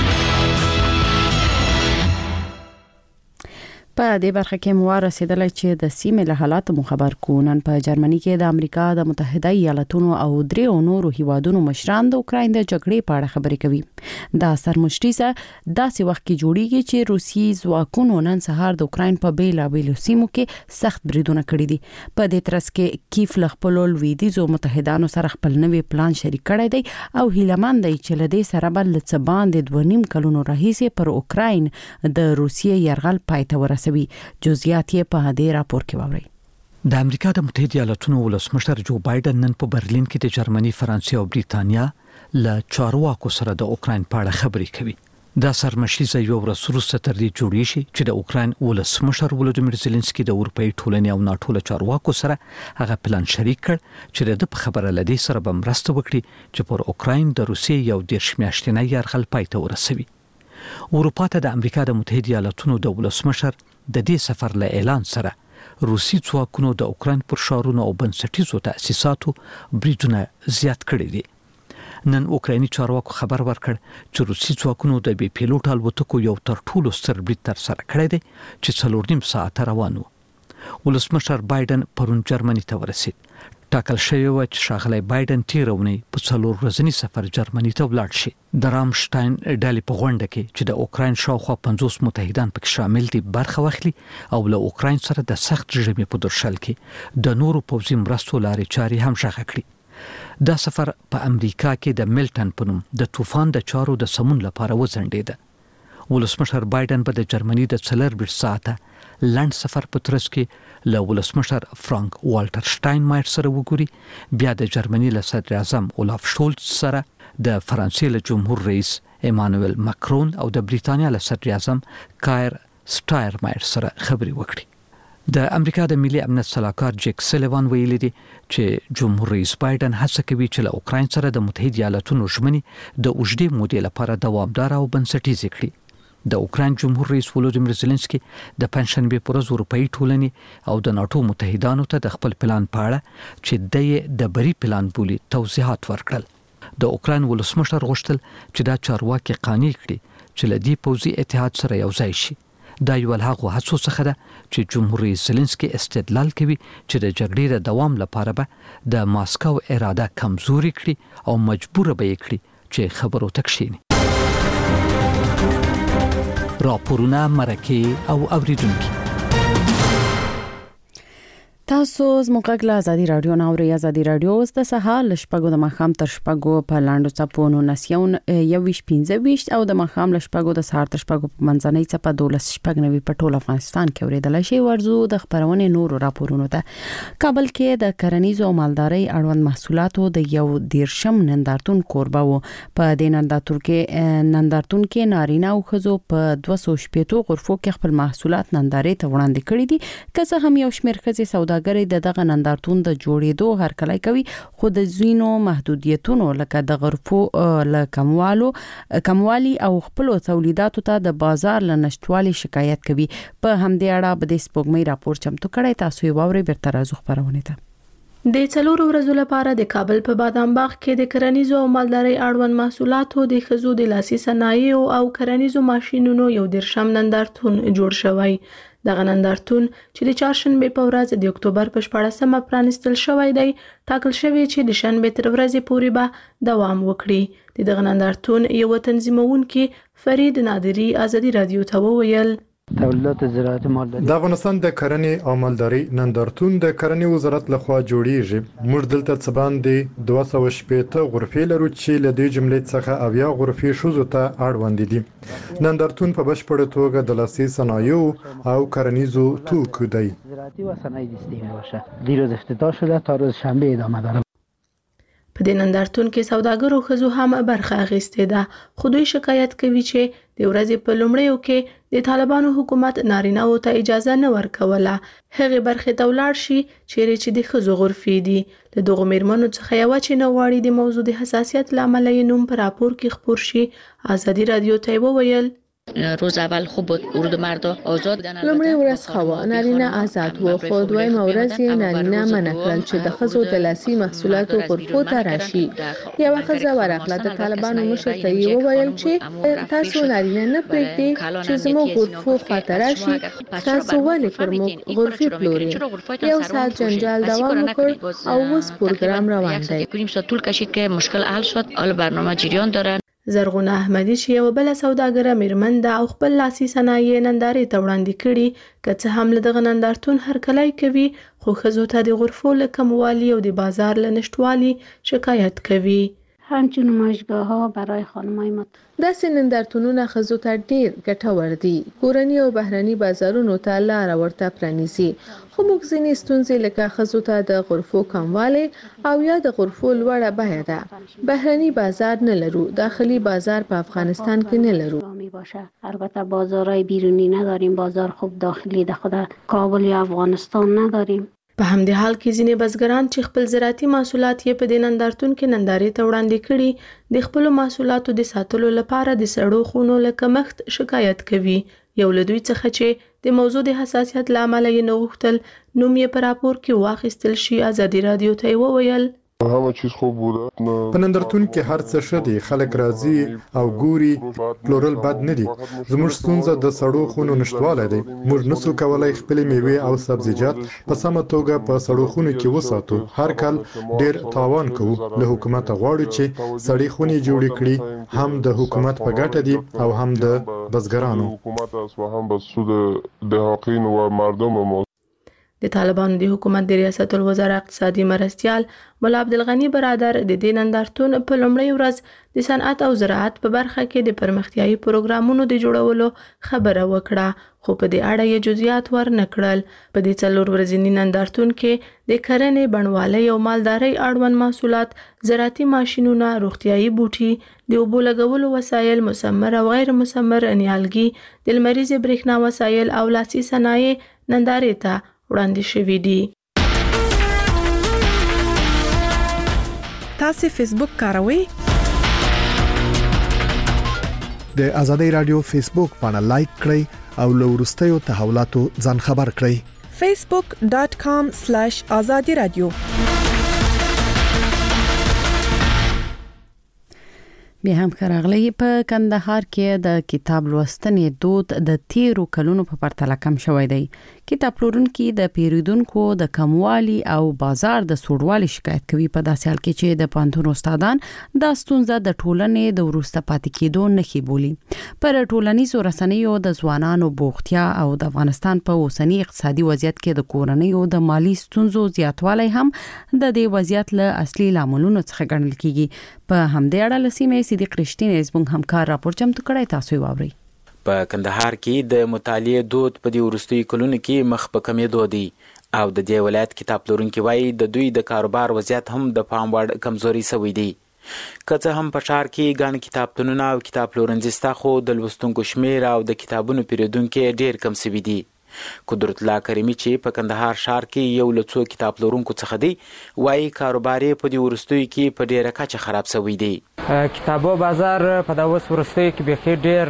په دې برخه کې مو رسیدلی چې د سیمې له حالاتو مو خبر کو. نن په جرمني کې د امریکا د متحده ایالاتونو او 3 نورو هیوادونو مشران د اوکراین د جګړې په اړه خبرې کوي. دا سرمشتیزه داسې وخت کې جوړیږي چې روسي ځواکونو نن سهار د اوکراین په بیلابیلو سیمو کې سخت بریدونه کړي دي. په دې ترڅ کې کیف له خپل لویدیځو متحدانو سره خپل نوې پلان شریک کړی دی او هیلمن دی چې له دې سره بل څه باندې 2.5 کلونو راهیسې پر اوکراین د روسیې یرغل پای ته ورسوي. جزئیات یې په دې راپور کې واورئ. د امریکا د متحده ایالاتونو ولسمشر جو بایدن نن په برلین کې د جرمني، فرانسې او بریتانیا له چارواکو سره د اوکراین په اړه خبرې کوي. دا سرمشیزه یو ورځ وروسته تر دې جوړی شي چې د اوکراین ولسمشر ولودیمیر زيلنسکي د اروپאי ټولنې او ناتو له چارواکو سره هغه پلان شریک کړ چې د خبره لدی سره به مرسته وکړي چې پر اوکراین د روسیې یو 10 میاشتنی یرغل پای ته ورسوي. اروپا ته د امریکا د متحده ایالاتونو د ولسمشر د دې سفر له اعلان سره روسي ځواکونو د اوکراین پر شارونو او بنسټیزو تاسیساتو بریدونه زیات کړي دي. نن اوکرایني چارواکو خبر ورکړ چې روسي ځواکونو د بي پیلوټ الوتکو یو تر ټولو ستر برید تر سره کړی دی چې 4.5 ساعت روان و. ولسمشر بایدن پرون جرمني ته ورسید. ټاکل شوی و چې ښاغلی بایدن تیرونی په 4 ورځنی سفر جرمني ته ولاړ شي. د رامشتاین ډلې په غونډه کې چې د اوکراین شاوخوا 50 متحدان پکې شامل دي برخه واخلي او له اوکراین سره د سخت رژیم په درشل کې د نورو پوځي مرستو لارې چارې هم شغه کړي. دا سفر په امریکا کې د ملټن په نوم د طوفان د چارو د سمون لپاره وځنډېده. ولسمشر بایدن په د جرمني د 24 ساعته لند سفر په ترڅ کې له ولسمشر فرانک والټر شټاینمایر سره وګوري، بیا د جرمني له صدر اعظم اولاف شولټ سره، د فرانسې له جمهور رئیس ایمانوئل ماکرون او د بریتانیا له صدر اعظم کایر سټایرمایر سره خبري وکړي. د امریکا د ملي امنیت سلاکار جیک سلیوان ویلي دي چې جمهور رئیس بایدن هڅه کوي چې له اوکراین سره د متحده ایالاتونو ژمنې د اوږدې مودې لپاره دوامدار او بنسټیزې کړي. د اوکراین جمهور رئیس ولودیمیر زيلنسکي د پنځشنبه پر ورځ اروپאי ټولنې او د ناتو متحدانو ته د خپل پلان په اړه چې د بری پلان بولی توضیحات ورکړل. د اوکراین ولسمشر غوښتل چې دا چارواکي قانوني کړي چې له دې پوځي اتحاد سره یو ځای شي. دا یو له هغو هڅو څخه ده چې جمهور رئیس زيلنسکي استدلال کوي چې د جګړې د دوام لپاره به د ماسکو اراده کمزوري کړي او مجبور به یې کړي چې خبرو ته کښیني. راپورونه مرکه او اوریدونکو تاسو زموږ له ازادي رادیو ناوړي ازادي رادیو د سهار لشپګو د مخام تر شپګو په لاندو چپونو نسيون یو 15 او د مخام لشپګو د سهار تر شپګو په منځنۍ چپه 12 شپګنوي په ټول افغانستان کې اوریدل شي. ورزو د خبرونه نورو راپورونو ته کابل کې د کرنیزو او مالدارۍ اړوند محصولاتو د یو دیرشم نندارتون کوربه وو. په دې نندارتون کې نارینه او ښځو په 280 غرفو کې خپل محصولات نندارې ته وړاندې کړي دي. که څه هم یو شمېر ښځې سوداګرۍ د دغه نندارتون د جوړېدو هرکلی کوي، خو د ځینو محدودیتونو لکه د غرفو کموالي او خپل تولیداتو ته د بازار لنشټوالي شکایت کوي. په همدې اړه به د سپوږمۍ راپور چمتو کړی، تاسو یې واورئ. بیرته راځو خبرونه ته. د 4 ورځو لپاره د کابل په بادام باغ کې د کرنیزو او مالدارۍ اړوند محصولاتو د ښځو د لاسي صنایعو او کرنیزو ماشینونو یو دیرشم نندارتون جوړ شوی. دغه نندارتون چې د چهارشنبه په ورځ د اکتوبر په 14مه پرانستل شوی دی، ټاکل شوی چې د شنبه تر ورځې پورې به دوام وکړي. دغه نندارتون یو تنظیمونکي فرید نادری ازادي رادیو ته وویل تولیدات زراعتي مالداري د افغانستان د کرنې او مالدارۍ نندارتون د کرنې وزارت لخوا جوړیږي. موږ دلته څه باندې 280 غرفې لرو چې له دې جملې څخه 70 غرفې ښځو ته اړوند دي. نندارتون په بشپړه توګه د لاسي صنایعو او کرنیزو توکو دی. زراعتي و صنایع استیمه باشه. دیروز افتتاح شده تا روز شنبه ادامه داره. په دې نندارتون کې سوداګرو ښځو هم برخه اخیستې ده، خو دوی شکایت کوي چې د ورځې په لومړیو کې د طالبانو حکومت نارینه‌و ته اجازه نه ورکوله هغې برخې ته ولاړ شي چیرې چې د ښځو غرفې دي. له دغو میرمنو څخه یوه چې نه غواړي د موضوع د حساسیت له امله یې نوم په راپور کې خپور شي، ازادي رادیو ته یې وویل روز اول خوب بود، ورود مردا آزاد بودن. لومړی ورځ خوا نارینه آزاد وو، خو دویمه ورځ یې نارینه منع کړل چې د ښځو د لاسي محصولاتو غرفو ته راشي. یوه ښځه ورغله، د طالبانو مشر ته یې وویل چې تاسو نارینه نه پرېږدئ چې زموږ غرفو خواته راشي، تاسو ولې پر موږ غرفې پلورئ. یو ساعت جنجال دوام وکړ او اوس پروګرام روان دی. طول کشید که مشکل حل شد، حالا برنامه جریان داره. زرغونه احمدی چې یو بل سوداګره میرمن ده او خپل لاسي صنایع نندارې ته وړاندې کړي، که څه هم له دغه نندارتون هرکلی کوي، خو ښځو ته د غرفو له کموالي او د بازار له نشتوالي شکایت کوي. همچنین نمایشگاه‌ها برای خانم‌های داسې نندارتونونه ښځو ته ډېر ګټور دي. کورني او بهرني بازارونو ته لاره ورته پرانیزي، خو موږ ځینې ستونزې لکه ښځو ته د غرفو کموالی او یا د غرفو لوړه بیه ده. بهرني بازار نه لرو، داخلي بازار په افغانستان کې نه لرو. البته بازارهای بیرونی نداریم، بازار خوب داخلی د خود کابل یا افغانستان نداریم. په همدې حال کې ځینې بزګران چې خپل زراعتي محصولات یې په دې نندارتون کې نندارې ته وړاندې کړي، د خپلو محصولاتو د ساتلو لپاره د سړو خونو له کمښت شکایت کوي. یو له دوی څخه چې د موضوع د حساسیت له امله یې نه غوښتل نوم یې په راپور کې واخیستل شي، ازادي رادیو ته یې وویل همه چیز خوب بوده. په نندارتون کې هر څه ښه دي، خلک راځي او ګوري، پلورل بد نه دي. زموږ ستونزه د سړو خونو نشتوالی دی. موږ نسو کولای خپلې میوې او سبزیجات په سمه توګه په سړو خونو کې وساتو. هر کال ډیر تاوان کوو. له حکومت غواړو چې سړې خونې جوړې کړي، هم د حکومت په ګټه دي او هم د بزګرانو. حکومت است و هم به سود دهاقین و مردم. د طالبانو د حکومت د ریاست الوزرا اقتصادي مرستيال مولا عبدالغنی برادر د دې نندارتون په لومړۍ ورځ د صنعت او زراعت په برخه کې د پرمختیايي پروګرامونو د جوړولو خبره وکړه، خو په دې اړه یې جزئیات ورنکړل. په دې 4 ورځني نندارتون کې د کرنې، بڼوالۍ او مالدارۍ اړوند محصولات، زراعتي ماشينونه، روغتيايي بوټي، د اوبو لګولو وسایل، مسمر او غیر مسمر نیالګي، د لمریز برېښنا وسایل او لاسي صنایع نندارې ته وړاندې شوي دي. تاسو فیسبوک کاروئ؟ د ازادي رادیو فیسبوک باندې لایک کړئ او له وروستیو تحولاتو ځان خبر کړئ. facebook.com/azadiradio بیا هم خراغلی په کندهار کې د کتاب لوستنې دود د 13 کلونو په پرتله کم شوی دی. کتاب پلورونکي د پیریدونکو د کموالي او بازار د سوړوالي شکایت کوي، په داسې حال کې چې د پوهنتون استادان د ستونزه د ټولنې د ورسته پاتې کېدو نښې بولي. پر ټولنیزو رسنیو د ځوانانو بوختیا او د افغانستان په اوسنی اقتصادي وضعیت کې د کورنیو د مالی ستونزو زیاتوالی هم د دې وضعیت له اصلي لاملونو څخه ګڼل کیږي. په همدې اړه لسیمه صدیق رښتینی زموږ همکار راپور چمتو کړی، تاسو یې واورئ. په کندهار کې د مطالعې دود په دې وروستیو کلونو کې مخ په کمېدو دی او د دې ولایت کتاب پلورونکي وایي د دوی د کاروبار وضعیت هم د پام وړ کمزوري شوی دی. که څه هم په ښار کې ګڼ کتابتونونه او کتاب پلورنځي شته، خو د لوستونکو شمېر او د کتابونو پیرودونکي ډېر کم شوي دي. قدرت الله کریمي چې په کندهار ښار کې یو له څو کتاب پلورونکو څخه دی، وایي کاروبار یې په دې وروستیو کې په ډېره کچه خراب شوی دی. کتابو بازار په دا اوس وروستیو کې بیخي ډېر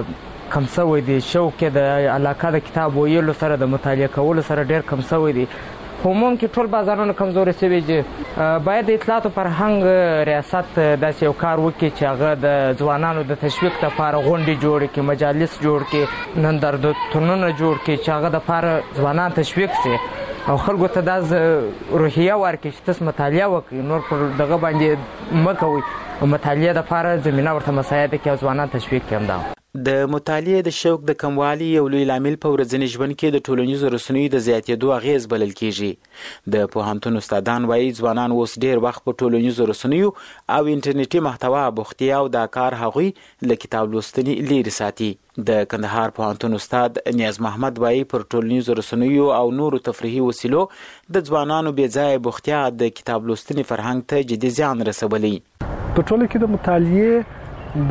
کم شوی دی. شوق د علاقه د کتاب ویلو سره د مطالعه کولو سره ډېر کم شوی دی. عموم کې ټول بازارونه کمزوري شوي دي. باید د اطلاعات او فرهنګ ریاست داسې یو کار وکړي چې هغه د ځوانانو د تشویق لپاره غونډې جوړ کړي، مجالس جوړ کړي، نندارتونونه جوړ کړي چې هغه لپاره ځوانان تشویق شي او خلکو ته دا روحیه ورکړي چې تاسو مطالعه وکړئ، نور پر دغه باندې مه کوئ. مطالعې لپاره زمینه ورته مساعده کړي او ځوانان تشویق کړي. همدا د مطالعې د شوق د کموالي یو لوی لامل په ورځني ژوند کې د ټولنیزو رسنیو د زیاتېدو اغیز بلل کیږي. د پوهنتون استادان وایي ځوانان اوس ډېر وخت په ټولنیزو رسنیو او انټرنیټي محتوا بوختي او دا کار هغوی له کتاب لوستنې لرې ساتي. د کندهار پوهنتون استاد نیاز محمد وایي پر ټولنیزو رسنیو او نورو تفریحي وسیلو د ځوانانو بې ځایه بوختیا د کتاب لوستنې فرهنګ ته جدي زیان رسولی. په ټوله کې د مطالعې د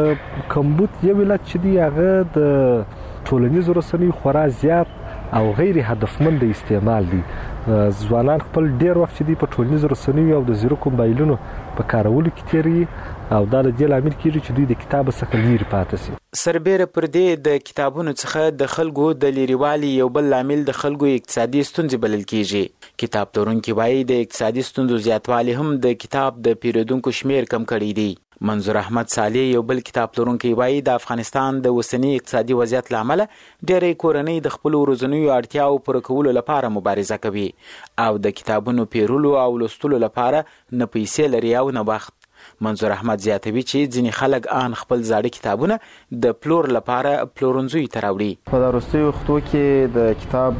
کمبود یو علت چې دی هغه د ټولنیزو رسنیو خورا زیات او غیر هدفمند استعمال دی. ځوانان خپل ډیر وخت چې دی په ټولنیزو رسنیو او د زیرکو موبایلونو په کارولو کې تیری او دا د دې لامل کیږي چې دوی د کتاب څخه لرې پاتې شي. سربېره پر دې د کتابونو څخه د خلکو د لریوالي یو بل لامل د خلکو اقتصادي ستونزې بلل کیږي. کتاب پلورونکي وایي د اقتصادي ستونزو زیاتوالی هم د کتاب د پیرودونکو شمیر کم کړی دی. منظور احمد صالح یو بل کتاب پلورونکی وایي د افغانستان د اوسنی اقتصادي وضعیت له امله ډېرې کورنۍ د خپلو ورځنیو اړتیاو پوره کولو لپاره مبارزه کوي او د کتابونو پیرلو او لوستلو لپاره نه پیسې لري او نه وخت. منظور احمد زیاتوي چې ځینې خلک آن خپل زاړه کتابونه د پلور لپاره پلورنځیو ته راوړي. په وروستیو وختو کې د کتاب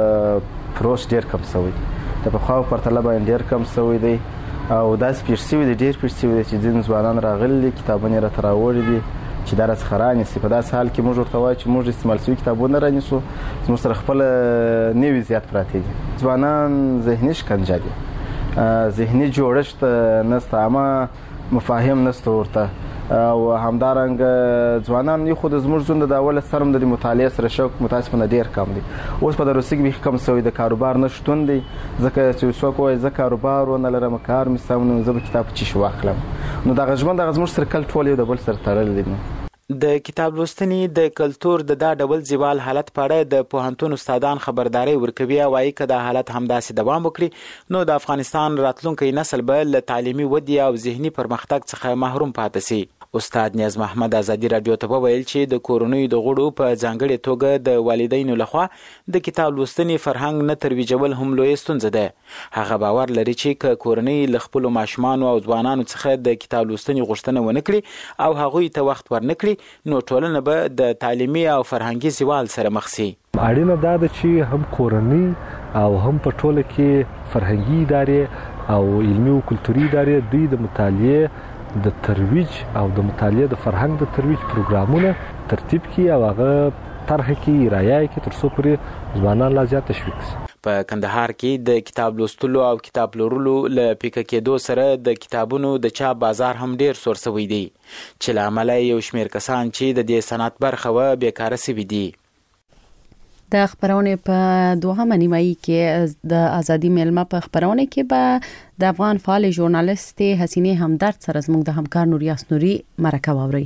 فروش ډېر کم شوی، د پخوا په پرتله باندې ډېر کم شوی دی او داسې پیښ شوي دي، ډېر پیښ شوي دي چې ځینې ځوانان راغلي دي کتابونه یې راته راوړي دي چې دا راڅخه رانیسي. په داسې حال کې موږ ورته وایو چې موږ استعمال شوي کتابونه رانیسو، زموږ سره خپله نوي زیات پراته دي. ځوانان ذهني شکنجه دي، ذهني جوړښت نشته، عامه مفاهیم نشته ورته او همدارنګه ځوانان یو خو د زموږ ژوند د اوله سره د مطالعې سره شوق متاسفانه ډېر کم دی. اوس په دروسي کې کم شوی د کاروبار نشتون دی، ځکه چې څوک وایي زه کاروبار ونه لرم، کار مې سم نه، زه به کتاب چی شو واخلم. نو دغه ژوند دغه زموږ سرکل ټول یو د بل سره تړلی دی. د کتاب لوستنې د کلتور د دا ډول زوال حالت په اړه د پوهنتون استادان خبرداري ورکوي او وايي که دا حالت همداسې دوام وکړي نو د افغانستان راتلونکی نسل به له تعلیمي ودې او ذهني پرمختګ څخه محروم پاتې شي. استاد نیاز محمد ازادي رادیو ته وویل چې د کورنیو د غړو په ځانګړې توګه د والدینو لخوا د کتاب لوستنې فرهنګ نه ترویجول هم لویه ستونزه ده. هغه باور لري چې که کورنۍ له خپلو ماشومانو او ځوانانو څخه د کتاب لوستنې غوښتنه ونه کړي او هغوی ته وخت ورنکړي نو ټولنه به د تعلیمي او فرهنګي زوال سره مخ شي. اړینه دا ده چې هم کورنۍ او هم په ټوله کې فرهنګي ادارې او علمي او کلتوري ادارې دوی د مطالعې د ترویج او د مطالعې د فرهنګ د ترویج پروګرامونه ترتیب کړي او هغه طرح کې رایه کې تر څو پورې ځوانان لا زیات تشویق شي. په کندهار کې د کتاب لوستلو او کتاب پلورلو له پیکه کېدو سره د کتابونو د چاپ بازار هم ډیر سور شوی دی چې له امله یو شمېر کسان چې د دې صنعت برخه و بیکاره شوي دي. د خبرونه په دوهمه نیمایي کې د ازادي میلمه په خبرونه کې به د افغان فعال ژورنالیست حسینه همدرد سره زموږ د همکار نوریاس نوري مرکه واوري.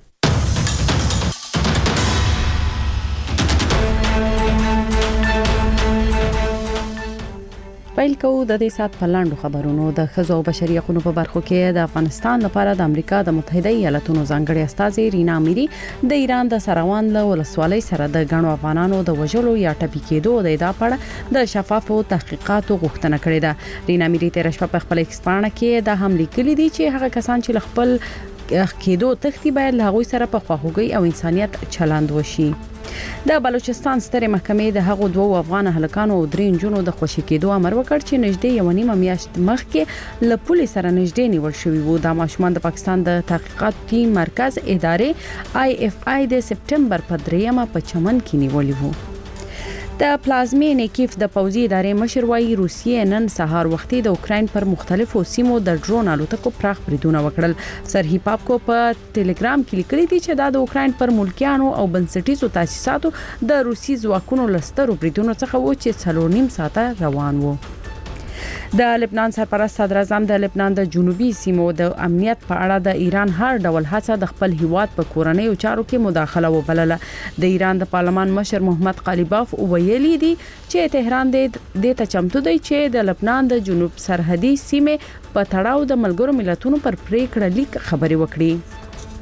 پیل کوو د دې سات په لاندو خبرونو. د ښځو او بشري حقوقو په برخو کې د افغانستان لپاره د امریکا د متحده ایالاتونو ځانګړي استازي رینا میری د ایران د سروان له ولسوالۍ سره د غنو افغانانو د وژلو یا ټپي کېدو د ادعا په د شفافو تحقیقاتو غوښتنه کړې ده. رینا میری تیر شپه په خپل ایکسپانه کې د هم لیکلي دي چې هغه کسان چې خپل کېدو تختی باید له هغوی سره په خواخوږي او انسانيت چلند وشي. د بلوچستان سترې محکمې د هغو دوه افغان هلکانو او درې نجونو د خوشي کېدو امر وکړ چې نږدې یو نیمه میاشت مخکې له پولیس سره نږدې نیول شوی وو. د ماشومان د پاکستان د تحقیقاتي مرکز ادارې IFI د سپټمبر په 3 په چمن کې نیولې وو. د پلازمینې کیف د پوځي ادارې مشر وايي روسیې نن سهار وختي د اوکرين پر مختلفو سیمو د ډرون الوتکو پراخ بریدونه وکړل. سرحدي پاپکو په ټلګرام کې لیکلي دي چې د اوکرين پر ملکیانو او بنسټیزو تاسیساتو د روسي ځواکونو لسترو بریدونو څخه و چې 3.5 ساعته روان وو. د لبنان سرپرست صدر اعظم د لبنان د جنوبي سیمو د امنیت په اړه د ایران هر ډول هڅه د خپل هیواد په کورنۍ چارو کې مداخله وبلله. د ایران د پارلمان مشر محمد قالیباف ویلي دي چې تهران د ته چمتو دی چې د لبنان د جنوب سرحدي سیمې په تړاو د ملګرو ملتونو پر پریکړه لیک خبري وکړي.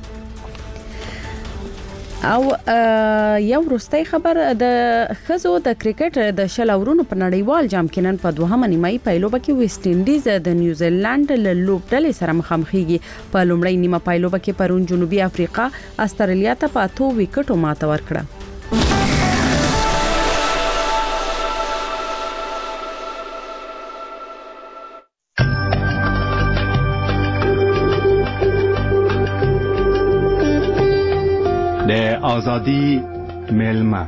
او یو وروستۍ خبر د خزو د کرکټ د شل اورونو په نړیوال جام کې نن په دوهمه نیمایي پایلوبه کې ویسټ انډیز د نیوزیلند له لوبډلې سره مخامخېږي. په لومړۍ نیمه پایلوبه کې پرون جنوبي افریقا استرالیا ته په 8 وکټو ماته ورکړه. آزادی میلمه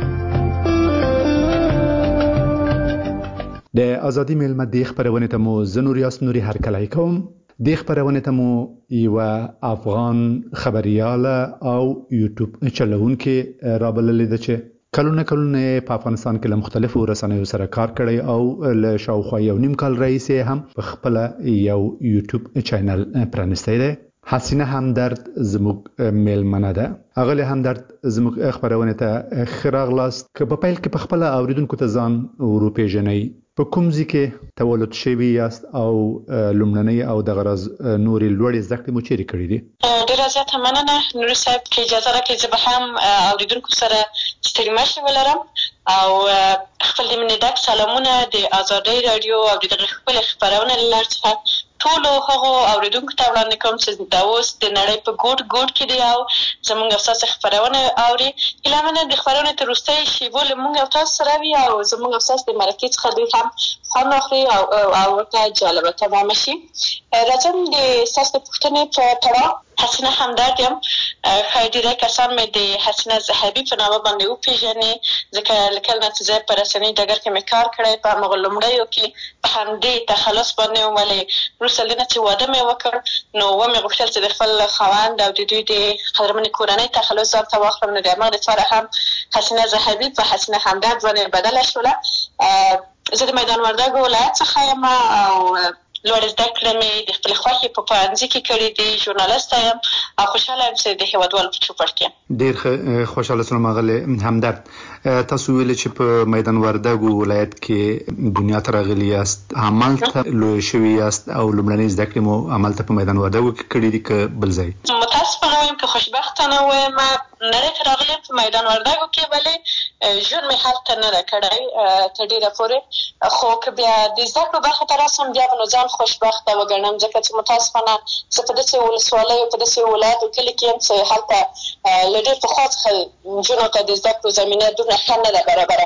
د آزادی میلمه د خبرونه ته مو زنوریاس نوري هر کله کوم. د خبرونه ته مو یو افغان خبرياله او یوټیوب چلونکي رابلل دي چې کلونه په افغانستان کې له مختلفو رسنیو سره کار کړی او له شاوخوا یو نیم کال رئیس هم په خپل یو یوټیوب چینل پرانستی دی. حسینه همدرد زموږ میلمنه ده. اغلی همدرد زموږ خبرونه ته خراغلاست که په پیل کې په خپل اوریدونکو ته ځان ورو پیژنئ. په کوم ځای کې تولد شوی یاست او لومړنۍ او د غرض نوري لوړې زده کړې مو چیرې کړې دي؟ ډیره زیاته مننه نور صاحب چې اجازه راکړئ زه به هم اوریدونکو سره ستړي مشه ولرم او خپل مننه ډک سلامونه د آزادۍ رادیو او د خپل خبرونه لار څخه ټول هغه اوریدونکو ته وړاندې کوم چې دا اوس د نړۍ په ګوټ کې دی او زموږ اساس خبرونه اوري. اعلانونه د خبرونه تر وروستۍ شیبو لمونږ او تاسو سره وي او زموږ اساس د مرکز څخه دوی هم خوند اخلي او ورته جالبه تمام شي. راځم د اساس د پوښتنې په تړاو حسینه همدرد یم. خیر ډیری کسان مې د حسینه زهبي په نامه باندې وپېژني ځکه له کله نه چې زه په رسنۍ ډګر کې مې کار کړی په همغه لومړیو کې په همدې تخلص باندې وم ولې وروسته له نه چې واده مې وکړ نو ومې غوښتل چې د خپل خاوند او د دوی د قدرمنې کورنۍ تخلص ځان ته واخلم نو د همغه دپاره هم حسینه زهبي په حسینه همدرد باندې بدله شوله. زه د میدان وردګو ولایت څخه یم او لوړ زده کړې مې د خپل خوښې په پوهنځي کې کړې دي. ژورنالیسټه یم او خوشحاله یم چې د هیوادوالو په چوپړ کې. ډېر خوشحاله شوم اغلی همدرد. تاسو ویل چې په میدان وردګو ولایت کې دنیا ته راغلي یاست، همالته لوی شوي یاست او لومړنۍ زده کړې مو همالته په میدان وردګو کې کړې دي که بل ځای؟ متاسفانه وایم که خوشبختانه وایم نړۍ ته راغلی یم په میدان وردګو کې ولې ژوند مې هلته نه ده کړی تر ډېره پورې. خو که بیا د زده کړو برخې ته راسم بیا به نو ځان خوشبخته وګڼم ځکه چې متاسفانه زه په داسې ولسوالیو په داسې ولایت او کلي کې یم چې هلته له ډېر پخوا څخه نجونو ته د زده کړو زمینه دومره ښه نه ده برابره.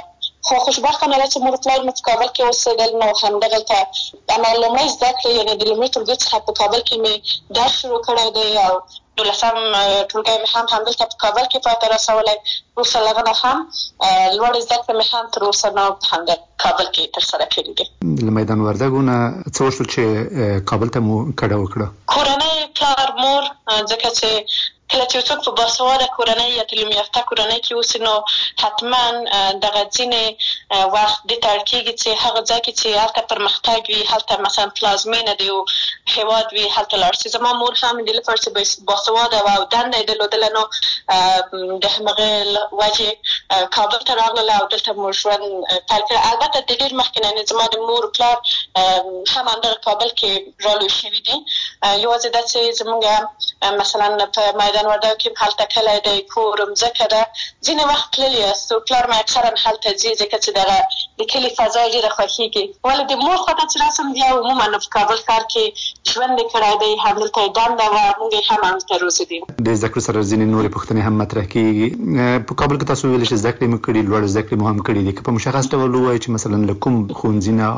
خو خوشبختانه چې مور پلار مې په کابل کې اوسېدل، نو همدغلته اما لومړی زده کړې یعنې د لومړي ټولګي څخه په کابل کې مې درس شروع کړی دی او 12م ټولګی مې هم همدلته په کابل کې پای ته رسولی. وروسته له هغه نه هم لوړې زده کړې مې هم تر اوسه نه همدا کابل کې ترسره کړي دي. له میدان وردګو نه څه وشول چې کابل ته مو کډه وکړه؟ کورنۍ، پلار، مور، ځکه چې کله چې څوک په باسواده کورنۍ یا تعلیم یافته کورنۍ کې اوسي نو حتما دغه ځینې وخت دې ته اړ کېږي چې هغه ځای کې چې هلته پرمختګ وي، هلته مثلا پلازمینه د یو هېواد وي، هلته لاړ شي. زما مور هم د دې لپاره چې باسواده وه او دنده یې درلودله نو د همغې وجې کابل ته راغلله او دلته مو ژوند پیل کړی. البته د ډېر مخکې نه زما د مور پلار هم همدغه کابل کې رالوی شوي دي. یوازې دا چې زموږ مثلا په میدان وردګو کې هلته کلی دی، کور، مځکه ده، ځینې وخت تللي یاست. پلار مې اکثرا هلته ځي ځکه چې دغه د کلي فضا یې ډېره خوښېږي. ولې د مور خواته چې راسم بیا عموما په کابل ښار کې ژوند یې کړی دی، همدلته یې دنده وه، موږ یې هم همدلته روزلي یو. د زده کړو سره ځینې نورې پوښتنې هم مطرح کېږي. په کابل کې تاسو ویلي چې زده کړې مو کړي، لوړې زده کړې مو هم کړي دي. که په مشخص ډول ووایئ چې مثلا له کوم ښوونځي نه؟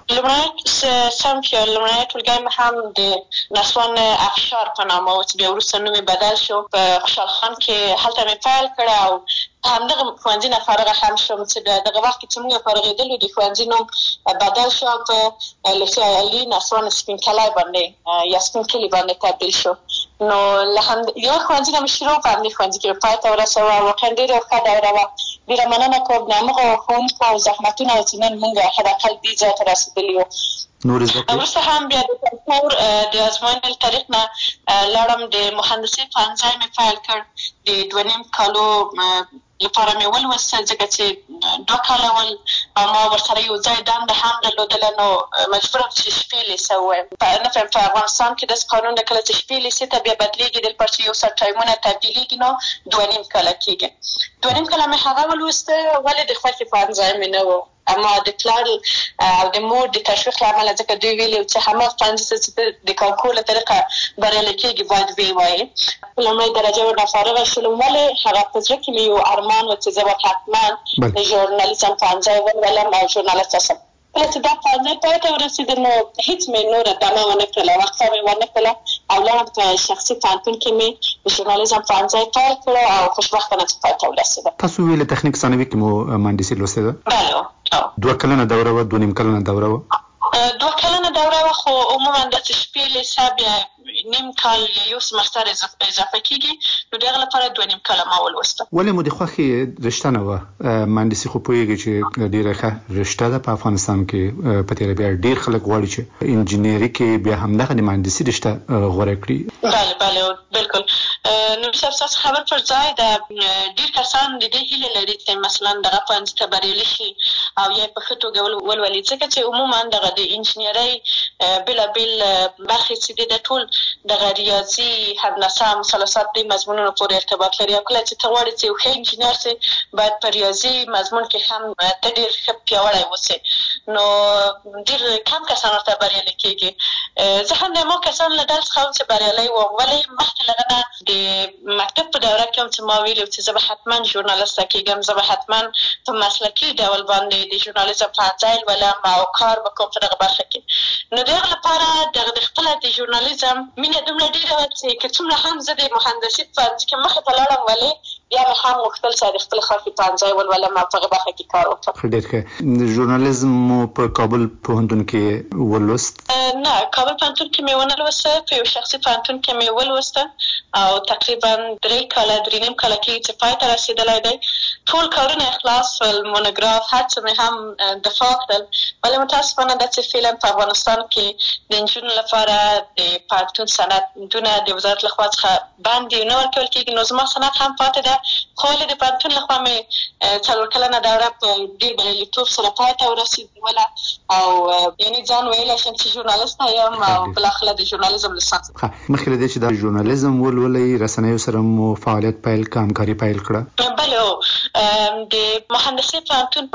لومړی ټولګی مې هم د نسوان افشار په نامه و چې بیا وروسته نوم یې بدل شو، په خوشحال خان کې هلته مې پیل کړه او همدغه ښوونځي نه فارغه هم شوم چې دغه وخت کې چې موږ فارغېدلو د ښوونځي نوم بدل شو او په لیسې علي نسوان سپین کلی باندې یا سپین کلي باندې تبدیل شو. نو له یو ښوونځي نه مې شروع په همدې ښوونځي کې پای ته ورسوه. واقعا ډېره ښه دوره وه. ډېره مننه کوم د همغه ښوونکو او زحمتونه چې نن موږ حداقل دې ځای ته رسېدلي یو. وروسته هم بیا د کانکور د ازموینې له طریق نه لاړم، د مهندسۍ پوهنځی مې پیل کړ. د 2.5 کالو لپاره مې ولوسته ځکه چې 2 کاله ول او ما ورسره یو ځای دنده هم درلودله، نو مجبوره چې شپې لیسه ووایم. نه فهم په افغانستان کې داسې قانون ده کله چې شپې لیسې ته بیا بدلېږي د لپاره چې یو څه ټایمونه تبدیلېږي نو 2.5 کاله کېږي. 2.5 کاله مې هغه ولوسته. ولې د خوښې پوهنځی مې نه و، اما د پلار او د مور د تشویق له امله ځکه دوی ویلي چې هماغه پوهنځي چې د کانکور له طریقه بریالی کېږي باید ویې وایي. په لومړۍ درجه ورنه فارغه شولم. ولې هغه په زړه کې مې یو ارمان و چې زه به حتما د ژورنالیزم پوهنځی ولولم او ژورنالست شم. کله چې دا پوهنځی پای ته ورسېده نو هېڅ مې نوره دمه ونه کړله، وقفه مې ونه کړله او لاړم په شخصي پوهنتون کې مې د ژورنالیزم پوهنځی پیل کړه او خوشبختانه چې پای ته ورسېده. تاسو ویلې تخنیک ثانوي کې مو مهندسي لوستې ده؟ بله. 2 کلنه دوره وه، 2.5 کلنه دوره وه؟ 2 کلنه دوره وه، خو عموما داسې شپې لیسه بیا نیم کال یا یو سمستر اضافه کېږي، نو د هغه لپاره 2.5 کاله ما ولوسته. ولې مو د خوښې رشته نه وه؟ مهندسي خو پوهېږي چې ډېره ښه رشته ده په افغانستان کې. په تېره بیا ډېر خلک غواړي چې انجینري کې بیا همدغه د مهندسي رشته غوره کړي. بله بالکل. نور صاحب ستاسو خبر پر ځای ده. ډېر کسان د دې هیله لري چې مثلا دغه پوهنځي ته بریالي شي او یا په ښه توګه ولولي، ځکه چې عموما دغه د انجینرۍ بېلابېل برخې چې دي د ټول دغه ریاضي، هندسه، مثلثات دې مضمونونو پورې ارتباط لري. او کله چې ته غواړې چې یو ښه انجینر شې باید په ریاضي مضمون کې هم ته ډېر ښه پیاوړی اوسې، نو ډېر کم کسان ورته بریالي کېږي. زه هم د هماغو کسانو له ډلې څخه وم چې بریالی وم. ولې مخکې له هغه نه د مکتب په دوره کې هم چې ما ویلي چې زه به حتما ژورنالسته کېږم، زه به حتما په مسلکي ډول باندې د ژورنالیزم پوهنځی لولم او کار به کوم په دغه برخه کې. نو د هغه لپاره دغه خپله د ژورنالیزم مینه دومره ډېره وه چې که څومره هم زه د مهندسي په پوهنځي کې مخې ته لاړم، ولې بیا مې هم غوښتل چې د خپل خوښې پوهنځی ولولم او په هغه برخه کې کار وکړم. ډېر ښه. ژورنالیزم مو په کابل پوهنتون کې ولوست؟ نه، کابل پوهنتون کې مې ونه لوسته، په یو شخصي پوهنتون کې مې ولوسته او تقریبا 3 کاله 3.5 کاله کېږي چې پای ته رسېدلی دی. ټول کارونه اخلاص شول، مونوګراف هر څه مې هم دفاع کړل. ولې متاسفانه ده چې فعلا په افغانستان کې د نجونو لپاره د پوهنتون سندونه د وزارت لخوا څخه باندې نه ورکول کېږي. نو زما سند هم پاتې ده، خو ولې د پوهنتون لخوا مې 4 کلنه دوره په ډېر بریالیتوب سره پای ته ورسېدله او یعنې ځان ویلی شم چې ژورنالسته یم او بالاخره د ژورنالیزم لیسانس. مخکې له دې چې د ژورنالیزم ولولئ، رسنیو سره مو فعالیت پیل کړه، همکاري پیل کړه؟ بله. د مهندسۍ پوهنتون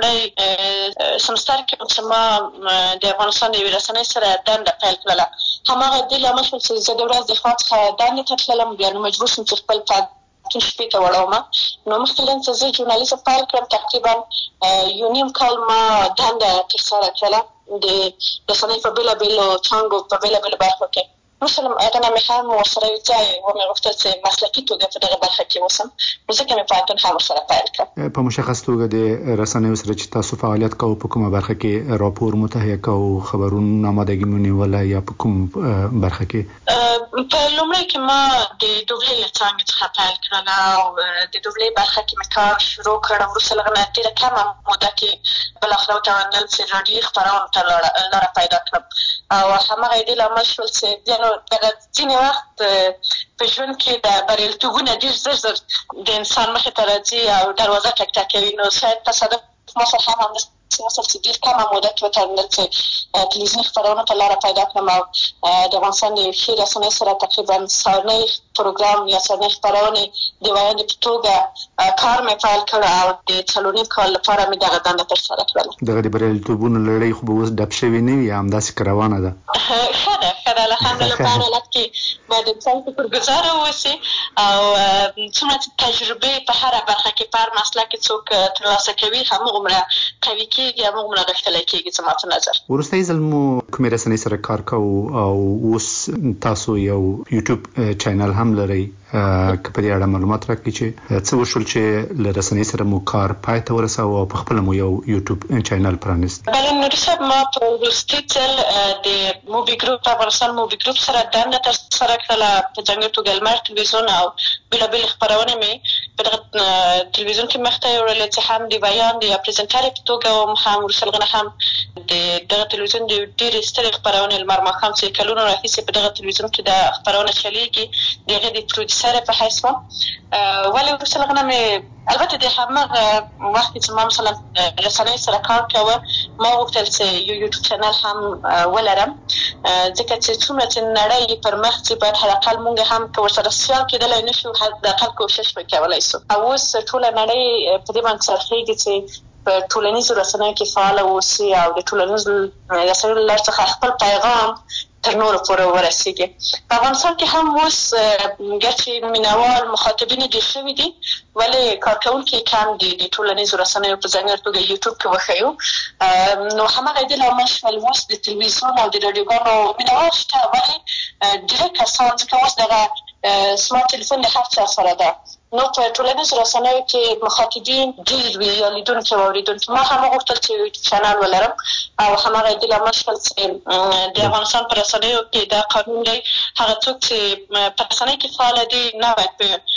په سمستر کې چې ما د افغانستان د یوې رسنۍ سره دنده پیل کړله، هماغه دې لامل شول چې زه د ورځ د خوا څخه دندې ته تللم. بیا نو مجبور شوم چې خپل ماپښین شپې ته وړوم. نو مخکې له زه ژورنالیزم پیل کړم تقریبا یو نیم کال ما دنده ترسره کړله د رسنۍ په بېلابېلو څانګو په بېلابېلو برخو کې. مثلا هغه نه مې هم ورسره یو ځای ومې غوښتل چې مسلکي توګه په دغه برخه کې اوسم، نو ځکه مې پوهنتون هم ورسره پیل کړ. په مشخص توګه د رسنیو سره چې تاسو فعالیت کوئ په کومه برخه کې راپور متهیه کوئ، خبرونه آمادګي مونیوله یا په کوم برخه کې؟ په لومړی کې ما د دوبلې له څانګې څخه پیل کړله او د دوبلې برخه کې مې کار شروع کړ. وروسته له هغه نه ډېره کمه موده کې بالاخره وتوانېدل چې راډیوي خپرونو ته لاره پیدا کړم او هماغه یې د لامل شول چې دغه ځینې وخت په ژوند کې د بریالیتوبونه ډېر زر د انسان مخې ته راځي او دروازه ټک ټکوي. نو شاید تصادف ما سره هم همداسې مثلا چې ډېر کمه موده کې وتوانېدل چې تلویزیوني خپرونو ته لاره پیدا کړم او د افغانستان د ښې رسنۍ سره تقریبا سهارنۍ پروګرام یا سهارنۍ خپرونې د ویاندې په توګه کار مې پیل کړ او د څلور نیم کال لپاره مې دغه دنده ترسره کړله. دغه د بریالیتوبونو لړۍ خو به اوس ډب شوې نه وي یا همداسې روانه ده؟ ښه ده الحمدلله. په هر حالت کې باید انسان شکرګزاره واوسي او څومره چې تجربې په هره برخه کې په هر مسلک کې څوک ترلاسه کوي هماغومره قوي کېږي، هماغومره غښتلی کېږي زما په نظر. وروستی ځل مو کومې رسنۍ سره کار کوو او اوس تاسو یو یوټیوب چینل هم لرئ، که په دې اړه معلومات راکړئ چې څه وشول چې له رسنۍ سره مو کار پای ته ورساوه او په خپله مو یو یوټیوب چینل پرانیست؟ بله نوري صاحب، ما په وروستي ځل د موبي ګروپ افغانستان موبي ګروپ سره دنده ترسره کړله په ځانګړې توګه لمر تلویزیون او بېلابېلې خپرونې مې په دغه تلویزیون کې مخته یوړلې چې هم د ویاند یا پرزنټرې په توګه وم، هم وروسته له هغه نه هم د دغه تلویزیون د ډېرې سترې خپرونې لمر ماښام چې کلونو راهیسې په دغه تلویزیون کې دا خپرونه چلېږي د هغې د پروډیوسره په حیث وم. ولې وروسته له هغه نه مې البته د هماغه وخت چې ما مثلا رسنۍ سره کار کوه ما غوښتل چې یو یوټیوب چینل هم ولرم، ځکه چې څومره چې نړۍ پر مخ ځي باید حداقل موږ هم که ورسره سیال کېدلی نه شو حداقل کوشش به کولی سو. او اوس ټوله نړۍ په دې باندې څرخېږي چې په ټولنیزو رسنیو کې فعاله واوسي او د ټولنیزو رسنیو له لارې څخه خپل پیغام تر نورو پورې ورسېږي. په افغانستان کې هم اوس ګرچې مینوال مخاطبین ډېر شوي دي ولې کارکوونکي کم دي د ټولنیزو رسنیو په ځانګړې توګه یوټیوب کې وښیو. نو هماغه د لامل شول اوس د تلویزیون او د راډیوګانو مینوال شته ولې ډېری کسان ځکه اوس دغه سمارټ تلیفون د هر چا سره ده، نو په ټولنیزو رسنیو کې مخاطبین ډېر وي یا لیدونکي او اورېدونکي. ما هم غوښتل چې یو یوټیوب چینل ولرم او هماغه د لامل شول چې د افغانستان په رسنیو کې دا قانون دی هغه څوک چې په رسنۍ کې فعاله دي نه باید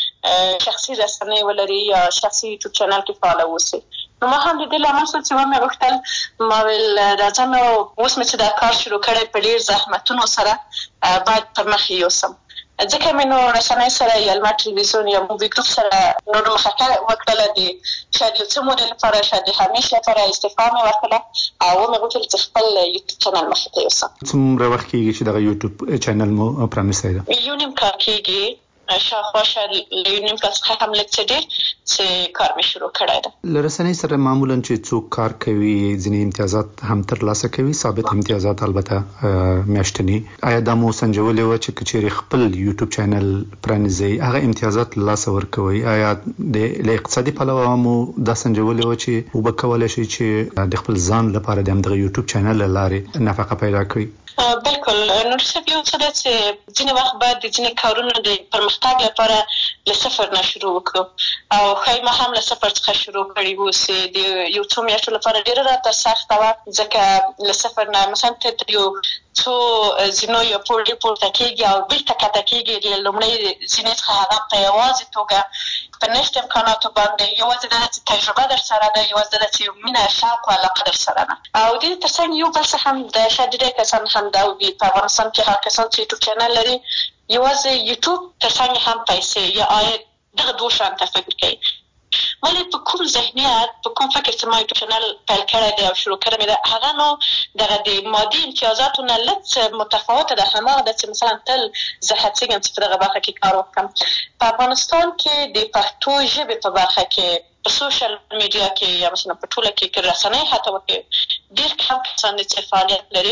په شخصي رسنۍ ولري یا شخصي یوټیوب چینل کې فعاله واوسي. نو ما هم د دې لامل شول چې ومې غوښتل ما ویل راځم اوس مې چې دا کار شروع کړی په ډېر زحمتونو سره باید پر مخ یوسم، ځکه مې نو رسنۍ سره یا لمر تلویزیون یا موبي ګروپ سره نور مخاطره وکړله د شاید یو څه مودې لپاره شاید د همیش لپاره استعفا مې ورکړله او ومې غوښتل چې خپل یوټیوب چینل مخې ته یوسم. څومره وخت کېږي چې دغه یوټیوب چینل مو پرانیستی ده؟ یو نیم کال کېږي، شاوخوا شاید له یو نیم کال څخه هم لږ څه ډېر چې کار مې شروع کړی ده. له رسنۍ سره معمولا چې څوک کار کوي ځینې امتیازات هم ترلاسه کوي، ثابت امتیازات البته میاشتني. آیا دا مو سنجولې وه چې که چیرې خپل یوټیوب چینل پرانیزئ هغه امتیازات له لاسه ورکوئ؟ آیا له اقتصادي پلوه مو دا سنجولې وه چې وبه کولی شئ چې د خپل ځان لپاره د همدغه یوټیوب چینل له لارې نفقه پیدا کړئ؟ بالکل نور صاحب، یو څه ده چې ځینې وخت باید د ځینې کارونو د پرمختګ لپاره له صفر نه شروع وکړو او ښایي ما هم له صفر څخه شروع کړې اوسې د یو څو میاشتو لپاره ډېره راته سخته وه، ځکه له صفر نه مثلا ته یو څو زینو یا پوړې پورته کېږي او بېرته کښته کېږي له لومړۍ زینې څخه هغه په یوازې توګه په نشت امکاناتو باندې یوازې دا چې تجربه در سره ده، یوازې دا چې مینه شوق او علاقه در سره ده. او د دې تر څنګ یو بل څه هم د شاید ډېری کسان هم دا وي په افغانستان کې هغه کسان چې یوټیوب چینل لري یوازې یوټیوب تر څنګ هم پیسې یا عاید دغه دوه شیان ته فکر کوي. ولې په کوم ذهنیت په کوم فکر چې ما یوټیوب چینل پیل کړی دی او شروع کړی مې ده هغه نو دغه د مادي امتیازاتو نه لږ متفاوته ده. هماغه ده چې مثلا تل زه هڅېږم چې په دغه برخه کې کار وکړم. په افغانستان کې د پښتو ژبې په برخه کې په سوشل میډیا کې یا مثلا په ټوله کې رسنۍ حتی وکړي ډېر کم کسان دي چې فعالیت لري.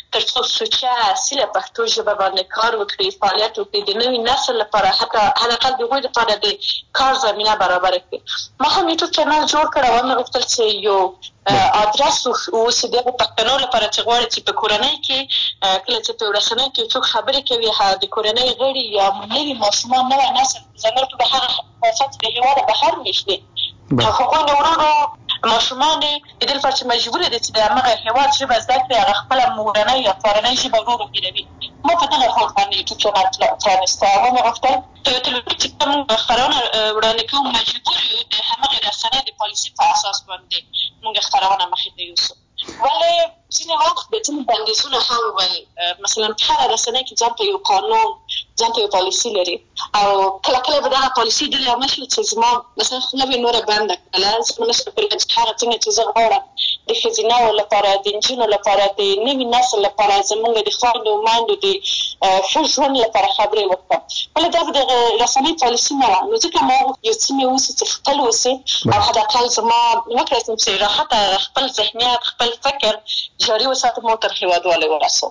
ترڅو سوچه اصیله پښتو ژبه باندې کار وکړي، فعالیت وکړي، د نوي نسل لپاره حتی حداقل د هغوی لپاره د کار زمینه برابر کړي. ما هم یوټیوب چینل جوړ کړ او مې غوښتل چې یو ادرس اوسې د پښتنو لپاره چې غواړي چې په کورنۍ کې کله چې په ورسنۍ کې څوک خبرې کوي د کورنۍ غړي یا نوي ماشومان نوی نسل ځانګړي په هغه وخت د هېواد بهر نشي هغوی د ورونو ماشومان د دې لپاره چې مجبور دي چې د هغه هېواد ژبه زده کړي، هغه خپله مورنۍ یا پلرنۍ ژبه ورو هېروي. ما په دغه هوډ باندې یوټیوب چینل پرانسته او مې غوښتل په یو ټلویزیون چې کوم خپرونه وړاندې کوو مجبور یو د همغې رسنۍ د پالیسي په اساس باندې موږ خپرونه مخې ته یوسو. ولې ځینې وخت د ځینې بندیزونه هم ول، مثلا په هره رسنۍ کې ځان ته یو قانون، ځان ته یو پالیسي لري او کله کله به دغه پالیسي ډېرې عمل شي چې زما مثلا خوله به نوره بنده کړله، زه به نشم پوهېږم چې هغه څنګه چې زه غواړم د ښځینهو لپاره، د نجونو لپاره، د نوي نسل لپاره، زموږ د خویندو میندو د ښه ژوند لپاره خبرې وکړم. ولې دا به د رسنۍ پالیسي نه وه. نو ځکه ما یو څه مې اوسي چې خپل اوسي او حداقل زما وکړی شم چې راحته خپل ذهنیت، خپل فکر جاري وساتم او تر هېوادوالو ورسوم.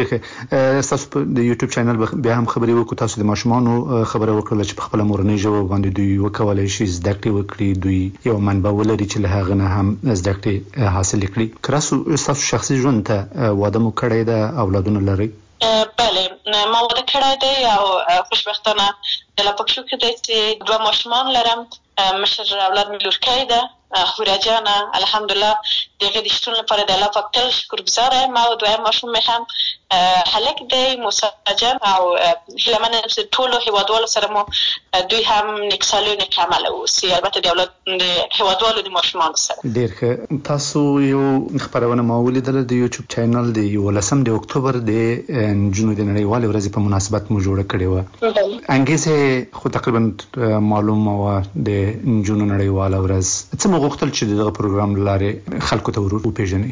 ډېر ستاسو په د یوټیوب چینل بیا هم خبرې وکړو، تاسو د ماشومانو خبره وکړله چې په خپله مورنۍ ژبه باندې دوی وکولی شي زده کړې وکړي، دوی یو منبع ولري چې له هغه نه هم زده کړې حاصلې کړي. که ستاسو شخصي ژوند ته واده مو کړی ده، اولادونه لرئ؟ بله، ما واده کړی دی او خوشبختانه د لاپکشو کې دی چې 2 ماشومان لرم. مشر اولاد مې لورکی ده، هوره جانه، الحمدلله د هغې د شتون لپاره د الله پاک تل شکرګزاره یم. او دویم ماشوم مې هم هلک دی، موسی جان، او هیله منه یم چې ټولو هېوادوالو سره مو دوی هم نیکسالي او نیک عمله واوسي، البته د اولاد د هېوادوالو د ماشومانو سره. ډېر ښه. تاسو یو خپرونه ما ولیدله د یوټیوب چینل د 11 د اکتوبر د نجونو د نړیوالې ورځې په مناسبت مو جوړه کړې وه. انګیزه خو تقریبا معلومه وه د نجونو نړیواله ورځ. څه مو غوښتل چې دغه پروګرام له لارې خلکو ته وپېژنئ؟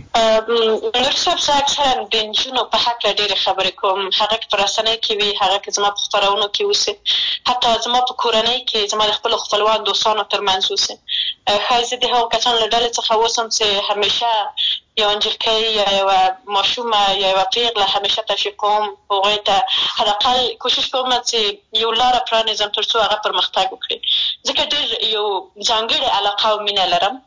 نور صاحب، زه اکثرا د نجونو په هکله ډېرې خبرې کوم، هغه که په رسنۍ کې وي، هغه که زما په خپرونو کې اوسي، حتی زما په کورنۍ کې زما د خپلو خپلوان دوستانو ترمنځ اوسي. ښایي زه د هغو کسانو له ډلې څخه اوسم چې همیشه یو نجلۍ یا یوه ماشومه یا یوه پیغله همیشه تشویق کوم، هغوی ته حداقل کوشش کوم چې یو لاره پرانیزم تر څو هغه پرمختګ وکړي. ځکه ډېر یو ځانګړې علاقه او مینه لرم.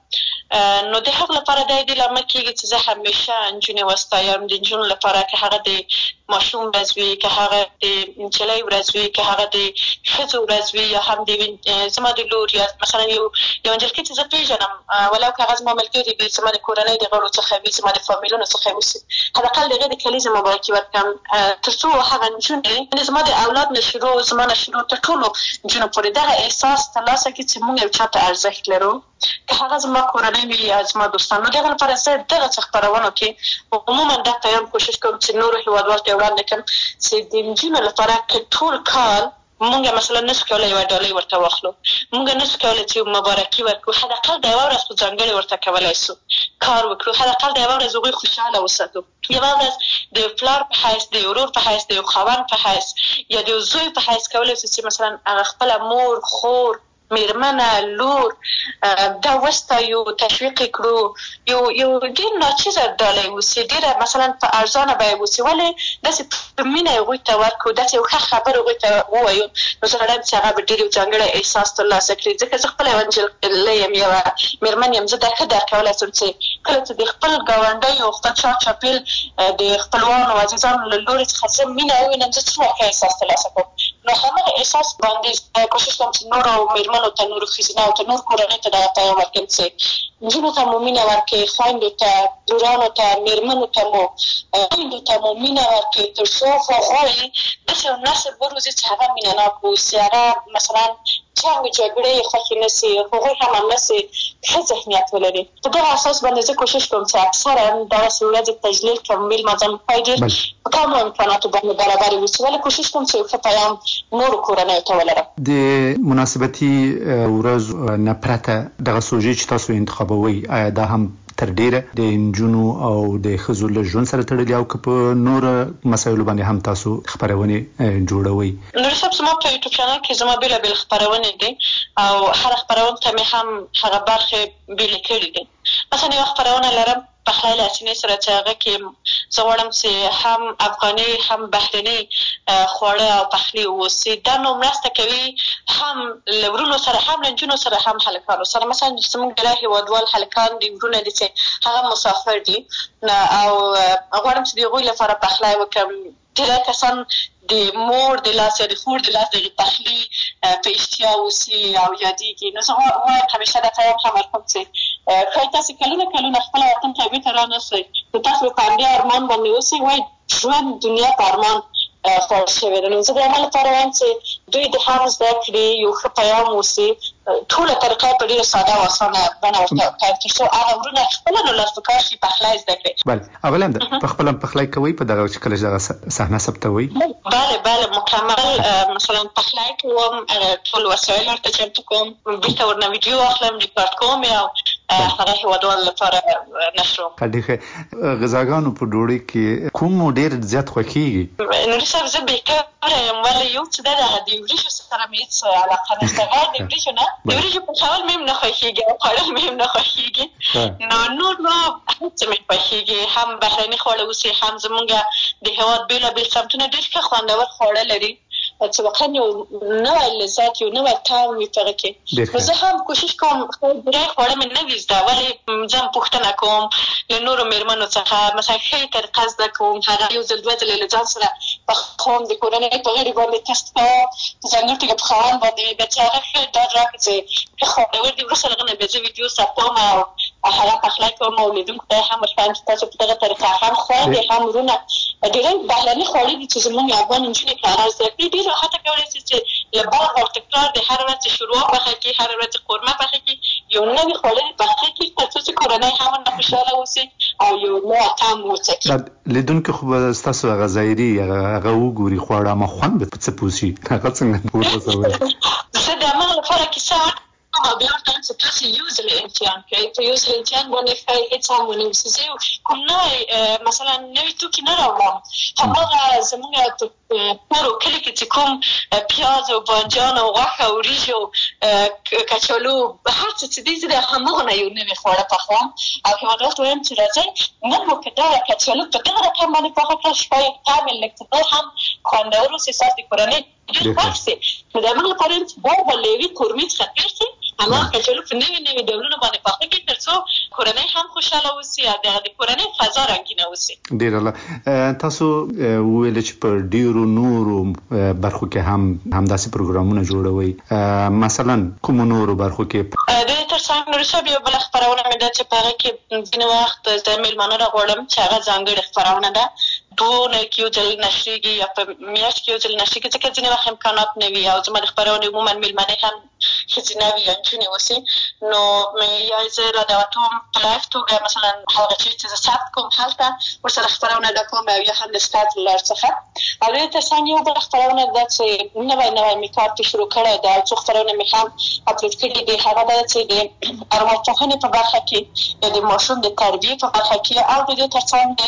نو د هغه لپاره دا دې لامل کېږي چې زه همیشه نجونې وستایم. د نجونو لپاره که هغه د ماشوم ورځ وي، که هغه د نجلۍ ورځ وي، که هغه د ښځو ورځ وي، یا هم د زما د لور یا مثلا یو نجلۍ چې زه پېژنم، ولو که هغه زما ملګري وي، زما د کورنۍ د غړو څخه وي، زما د فامیلونو څخه اوسي، حداقل د هغې د کلیزې مبارکي ورکړم تر څو هغه نجونې زما د اولاد نه شروع، زما نه شروع تر ټولو نجونو پورې دغه احساس ترلاسه کړي چې موږ یو چا ته ارزښت لرو، که هغه زما کورنۍ وي یا زما دوستان. نو دغه لپاره زه دغه څه خپرونو کې عموما دا پیغام کوشش کوم چې نورو هېوادوالو ته یې وړاندې کړم چې د نجونو لپاره که ټول کال مونږ مثلا نشو کولی یوه ډالۍ ورته واخلو، مونږ نشو کولی چې مبارکي ورکړو، حداقل د یوه ورځ خو ځانګړې ورته کولی سو کار وکړو، حداقل د یوه ورځ هغوی خوشحاله وساتو، یوه ورځ د پلار په حیث، د یو ورور په حیث، د یو خاوند په حیث یا د یو زوی په حیث کولی سو چې مثلا هغه خپله مور، خور، میرمنه، لور دا وستایو، تشویق کړو، یو ډېر ناچیزه ډالۍ اوسي، ډېره مثلا په ارزانه بیه اوسي، ولې داسې په مینه هغوی ته ورکړو، داسې یو ښه خبر هغوی ته ووایو. نو زه غواړم چې هغه به ډېر یو ځانګړی احساس ترلاسه کړي، ځکه زه خپله یوه نجلۍ یم، یوه میرمن یم، زه دا ښه درک کولی شم چې کله چې د خپل ګاونډیو، خپل چاپېل د خپلوانو عزیزانو له لورې څخه زه مینه ووینم، زه څومره ښه احساس ترلاسه کوم. نو همغه احساس باندې کوشش کوم چې نورو میرمنو ته، نورو ښځینهو ته، نور کورنۍ ته دغه پیغام ورکړم چې نجونو ته مو مینه ورکړئ، خویندو ته، ورورانو ته، میرمنو ته مو، خویندو ته مو مینه ورکړئ، تر څو هغوی داسې یو نسل وروزي چې هغه مینه ناک واوسي، هغه مثلا جنګ جګړې یې خوښې نه سي، هغوی هم همداسې ښه ذهنیت ولري. په دغه اساس باندې زه کوشش کوم چې اکثرا دغسې ورځې تجلیل کړم، میلمانځم پای ډېر په کمو امکاناتو باندې برابر واوسي، ولې کوشش کوم چې یو ښه پیغام نورو کورنیو ته ولرم. د مناسبتي ورځ نه پرته دغه سوژې چې تاسو انتخابوئ، آیا دا هم تر ډیره د نجونو او د ښځو له ژوند سره تړلي او که په نوره مسایلو باندې هم تاسو خپرونې جوړوئ؟ نور صاحب، زما په یوټیوب چینل کې زما بېلابېل خپرونې دي او هره خپرونه ته مې هم هغه برخې بېلې کړي دي. مثلا یوه خپرونه لرم پخلی لاسینې سره چې هغه کې زه غواړم چې هم افغاني هم بهرني خواړه او پخلی واوسي. دا نو مرسته کوي هم له ورونو سره هم له نجونو سره هم هلکانو سره. مثلا زموږ د هېوادوال هلکان دي ورونه دي چې هغه مسافر دي او غواړم چې د هغوی لپاره پخلی وکړم. ډېری کسان د مور د لاس یا د خور د لاس د پخلي په اشتیا اوسي او یادېږي. نو زه وایم همیشه دا پیغام هم ورکوم چې ښایي تاسې کلونه خپله وطن ته بېرته رانشئ، نو تاسو به په همدې ارمان باندې اوسئ. وایي ژوند دنیا په ارمان خوړل شوې ده. نو زه د عمل لپاره وایم چې دوی د هم زده کړي، یو ښه پیغام اوسي، ټوله طریقه په ډېره ساده او اسانه بڼه ورته وکړي تر څو هغه ورونه خپله نو لاس په کار شي پخلی زده کړي. بله اول هم په خپله پخلی کوئ په دغه چې کله چې دغه صحنه ثبتوئ؟ بله مکمل مثلا پخلی کوم، ټول وسایل ورته چمتو کوم، بېرته ورنه ویډیو اخلم، ریکارډ کوم او هغه هېوادوالو لپاره نشروم. ډېر ښه. غذاګانو په ډوډۍ کې کوم ډېر زیات خوښېږي؟ نوري صاحب زه بېکاره یم، ولې یو څه ده د وریجو سره مې هېڅ علاقه نشته. غیر د وریجو نه د وریجو پخول مې هم نه خوښېږي او خوړل مې هم نه خوښېږي. نو نور هر څه مې خوښېږي، هم بهرني خواړه اوسي، هم زموږ د هېواد بېلابېل سمتونه ډېر ښه خوندور خواړه لري چې واقعا یو نوی لذت، یو نوی طعم وي په هغه کې. نو زه هم کوشش کوم ډېری خواړه مې نه وي زده، ولې زه هم پوښتنه کوم له نورو مېرمنو څخه، مثلا ښې طریقه زده کوم، هغه یو ځل دوه ځلې له ځان سره پخوم، د کورنۍ په غړي باندې ټسټ کوم، په ځانګړې توګه پخوان باندې بیا چې هغه ښه ډاډ راکړي چې ښه خوندور دي. وروسته له هغه نه بیا زه ویډیو ثبتوم او هغه پخلی کوم او لیدونکو ته یې هم ورښیم چې تاسو په دغه طریقه هم خوندې هم ورونه ډېری بهرني خواړه دي چې زموږ افغان نجونې په هغه زده کړي. ډېر راحته کولی شي چې له بار او تکرار د هر ورځ شوروا پخه کړي، هر ورځ قورمه پخه کړي، یو نوي خواړه پخه کړي تر څو چې کورنۍ هم ورنه خوشحاله اوسي او یو نوی طعم وڅکي. لیدونکي خو به ستاسو هغه ظاهري هغه وګوري خواړه، اما خوند به څه پوه شي، هغه څنګه پوه وسوئ؟ زه د همغه لپاره کیسه او بیا ورته وایم چې تاسې یو ځل امتحان کړئ، په یو ځل امتحان باندې ښایي هېڅ هم ونه اوسي. زه کوم نوی مثلا نوي توکي نه راوړم، هماغه زموږ کورو کلي کې چې کوم پیاز او بانجان او غوښه او وریجو کچالو هر څه چې دي، زه د هماغه نه یو نوي خواړه پخوم او هېوادوالو ته وایم چې راځئ نن مو که دغه کچالو په دغه رقم باندې پخه کړه، شاید طعم یې لږ څه نور هم خوندور اوسي، ستاسو د کورنۍ ډېر خوښ شي. نو د همغه لپاره وایم چې دا به له یوې کورمې څخه تېر شي، هماغه کچالو په نوي ډولونو باندې پخه کړي تر څو کورنۍ هم خوشحاله اوسي او د کورنۍ فضا رنګینه اوسي. ډېر ښه. تاسو وویل چې په ډېرو نورو برخو کې هم همداسې پروګرامونه جوړوئ، مثلا کومو نورو برخو کې؟ د دې تر څنګ نوري صاحب یو بله خپرونه مې ده چې په هغه کې ځینې وخت زه مېلمانه راغواړم چې هغه ځانګړې خپرونه ده، 2 اونۍ کې یو ځل نشریږي یا په میاشت کې یو ځل نشریږي، ځکه ځینې وخت امکانات نه وي او زما د خپرونې عموما مېلمنې هم ښځینه وي یا نجونې اوسي. نو یا زه رادعوتوم په لایف توګه، مثلا هغه چیز چې زه ثبت کوم هلته ورسره خپرونه ده کوم او یا هم د سکایپ له لارې څخه. او د دې تر څنګ یو بله خپرونه ده چې نوی مې کار پرې شروع کړی ده او څو خپرونه مې هم اپلوډ کړي دي. هغه ده چې د ارواپوهنې په برخه کې یا د ماشوم د تربیې په برخه کې او د دې تر څنګ د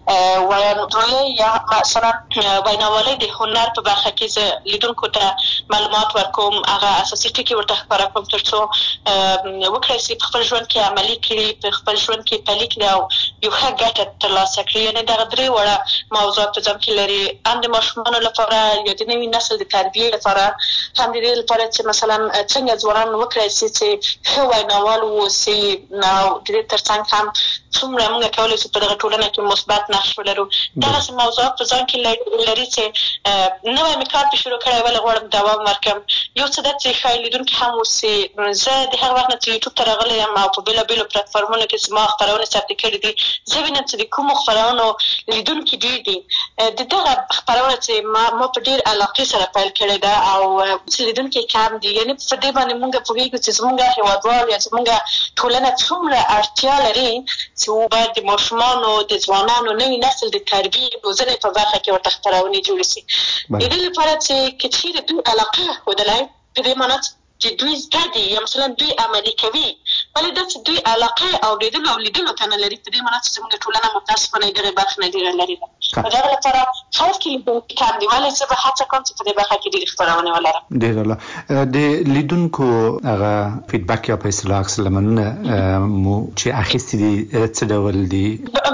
ویاندویۍ یا مثلا ویناوالۍ د هنر په برخه کې زه لیدونکو ته معلومات ورکوم، هغه اساسي ټکي ورته ښکاره کوم تر څو وکړی شي په خپل ژوند کې عملي کړي، په خپل ژوند کې پلي کړي او یو ښه ګټه ترلاسه کړي. یعنې دغه 3 وړه موضوعات په ځان کې لري، هم د ماشومانو لپاره یا د نوي نسل د تربیې لپاره، هم د دې لپاره چې مثلا څنګه ځوانان وکړی شي چې ښه ویناوال واوسي او د دې تر څنګ هم څومره موږ کولی شو په دغه ټولنه کې مثبت نقش ولرو. دغسې موضوعات په ځان کې لري چې نوی مې کار پرې شروع کړی، ولې غواړم دوام ورکړم. یو څه ده چې ښایي لیدونکي هم اوسي. زه د هغه وخت نه چې یوټیوب ته راغلی یم او په بېلابېلو پلټفارمونو کې زما خپرونې ثبت کړي دي، زه وینم چې د کومو خپرونو لیدونکي ډېر دي. د دغه خپرونه چې ما په ډېر علاقې سره پیل کړې ده او چې لیدونکي کم دي، یعنې په دې باندې مونږ پوهېږو چې زموږ هېوادوال یا زموږ ټولنه څومره اړتیا لري چې باید د ماشومانو د ځوانانو نوي نسل د تربیې روزنې په برخه کې ورته خپرونې جوړې شي. د دې لپاره چې که چېرې دوی علاقه ښودلی، په دې معنا چې دوی زده دي یا مثلا دوی عملي کوي، ولې دا چې دوی علاقه اوریدلو او لیدلو ته نه لري. په دې معنی چې زموږ ټولنه متاسفانه دغه برخه نه ډېره لري. په دغه لپاره خلک لیدونکي کم دي، ولې زه به هڅه کوم چې په دې برخه کې ډېرې خپرونې ولرم. ډېر د لیدونکو هغه فیډبک یا په اصطلاح عکس العملونه مو چې اخیستي دي څه ډول دي؟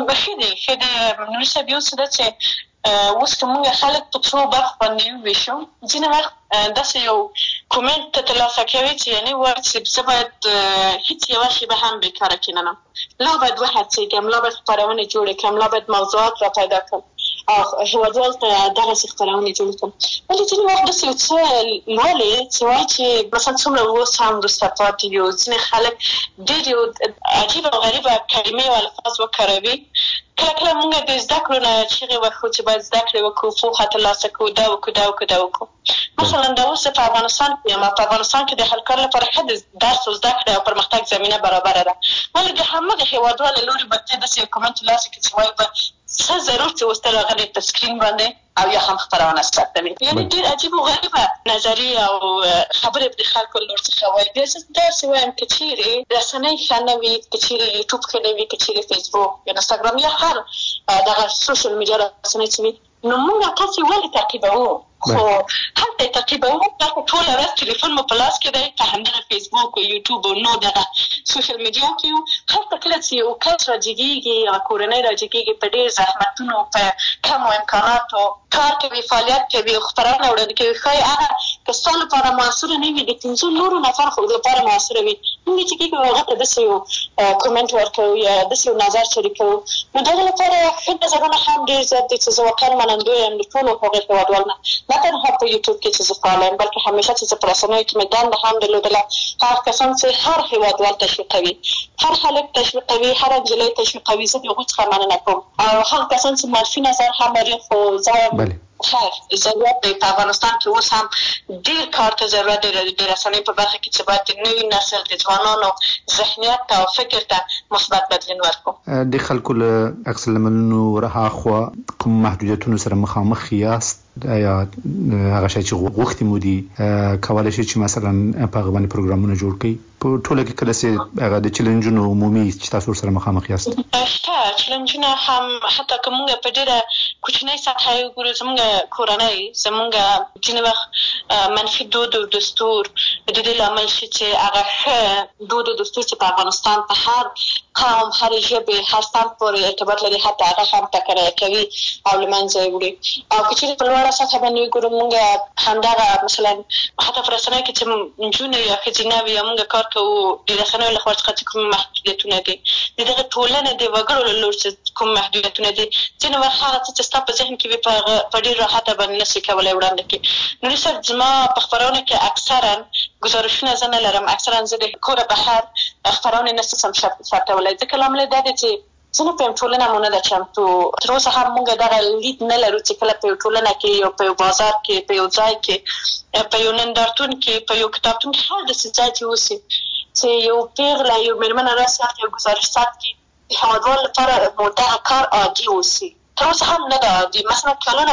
ښه دی نور صاحب، یو څه ده چې اوس که موږ خلک په څو برخو باندې وویشو، ځینې وخت داسې یو کومنټ ته ترلاسه کوي چې یعنې وایي چې زه باید هېڅ یوه شېبه هم بېکاره کښېنم، لا باید وهڅېږم، لا باید خپرونې جوړې کړم، لا باید موضوعات را پیدا کړم او هېوادوالو ته دغسې خپرونې جوړې کړم. ولې ځینې وخت داسې یو څه لولې چې وایي چې مثلا څومره اوس هم وروسته پاتې یو ځینې خلک ډېر یو عجیبه او غریبه کلمې او الفاظ وکاروي. کله کله موږ د زده کړو نه چغې وکړو چې باید زده کړې وکړو، پوهه ترلاسه کړو، دا وکړو دا وکړو دا وکړو. مثلا دا اوس په افغانستان کې یم، په افغانستان کې د هر کار لپاره ښه د درس او زده کړې او پرمختګ زمینه برابره ده، ولې د همغه هېوادوالو له لورې به ته داسې یو کومنټ ترلاسه کړې چې وایي به څه ضرور چې اوس ته راغلی په سکرین باندې او یا هم خپرونه ثبتوي. یعنې ډېر عجیب او غریبه نظریې او خبرې به د خلکو له لور څخه وایي. بیا زه داسې وایم که چېرې رسنۍ ښه نه وي، که چېرې یوټوب ښه نه وي، که چېرې فیسبوک یا انسټاګرام یا هر دغه سوشل میډیا رسنۍ چې وي، نو موږ تاسې ولې تعقیبوو؟ خو هلته یې تعقیبوو، دلته ټوله ورځ تلیفون مو په لاس کې دی، په همدغه فیسبوک او یوټوب او نو دغه سوشل میډیا کې یو. هلته کله چې یو کس راجګېږي یا کورنۍ راجګېږي، په ډېر زحمتونو په کمو امکاناتو کار کوي، فعالیت کوي او خپرونه وړاندې کوي. ښایي هغه که ستا لپاره موثره نه وي، د 500 نورو نفر خو لپاره موثره وي. موږ چې کېږو هغه ته داسې یو کومنټ ورکوو یا داسې یو نظر شریکوو، نو دغه لپاره ښه نظرونه هم ډېر زیات دي چې زه واقعا منندوی یم د ټولو هغو هېوادوالو نه، نه تنها په یوټیوب کې چې زه فعاله یم، بلکې همیشه چې زه په رسنیو کې مې دنده هم درلودله. هغه کسان چې هر هېوادوال تشویقوي، هر هلک تشویقوي، هر نجلۍ تشویقوي، زه د هغوی څخه مننه کوم. او هغه کسان چې منفي نظر هم لري، خو زه خیر ضرورت دی په افغانستان کې اوس هم ډېر کار ته ضرورت دی د رسنیو په برخه کې چې باید د نوي نسل د ځوانانو ذهنیت ته او فکر ته مثبت بدلون ورکړو. د خلکو له عکس العملونو ورهاخوا کوم محدودیتونو سره مخامخ یاست؟ یا هغه شی چې غوښتي مو دي کولی شي چې مثلا په هغه باندې پروګرامونه جوړ کړئ؟ په ټوله کې کله چې هغه د چیلنجونو عمومي چې تاسو سره مخامخ یاست؟ چیلنجونه هم حتی که موږ په ډېره کوچنۍ سطحه یې وګورو، زموږ کورنۍ، زموږ ځینې وخت منفي دود او دستور د دې لامل شي چې هغه ښه دود او دستور چې په افغانستان په هر قوم، هر ژبې، هر صنف پورې ارتباط لري، حتی هغه هم ټکری کوي او له منځه یې وړي. او که چېرې په لوړه سطحه باندې وګورو، موږ همدغه مثلا حتی په رسنیو کې چې نجونې یا ښځینه وي یا موږ کار کوو، د رسنیو له خوا څخه چې کوم محدودیتونه دي، د دغه ټولنې د وګړو له لوري چې کوم محدودیتونه دي، ځینې وخت هغه څه چې ستا په ذهن کې وي په ډېر راحته باندې نشي کولی وړاندې کړي. نو صاحب زما په خپرونه کې اکثرا ګزارشونه زه نه لرم، اکثرا زه د کوره بهر خپرونې نه شم ثبتولی، ځکه لامل یې دا دی چې زه نه پوهیم ټولنه مو نه ده چمتو. تر اوسه هم موږ دغه لید نه لرو چې کله په یو ټولنه کې یا په یو بازار کې، په یو ځای کې، په یو نندارتون کې، په یو کتابتون کې، هر داسې ځای چې اوسي چې یو پیغله، یو مېرمنه راسي یو ګزارش ثبت کړي، د هېوادوالو لپاره مو دغه کار عادي اوسي. تر اوسه هم نه ده عادي. مثلا کلونه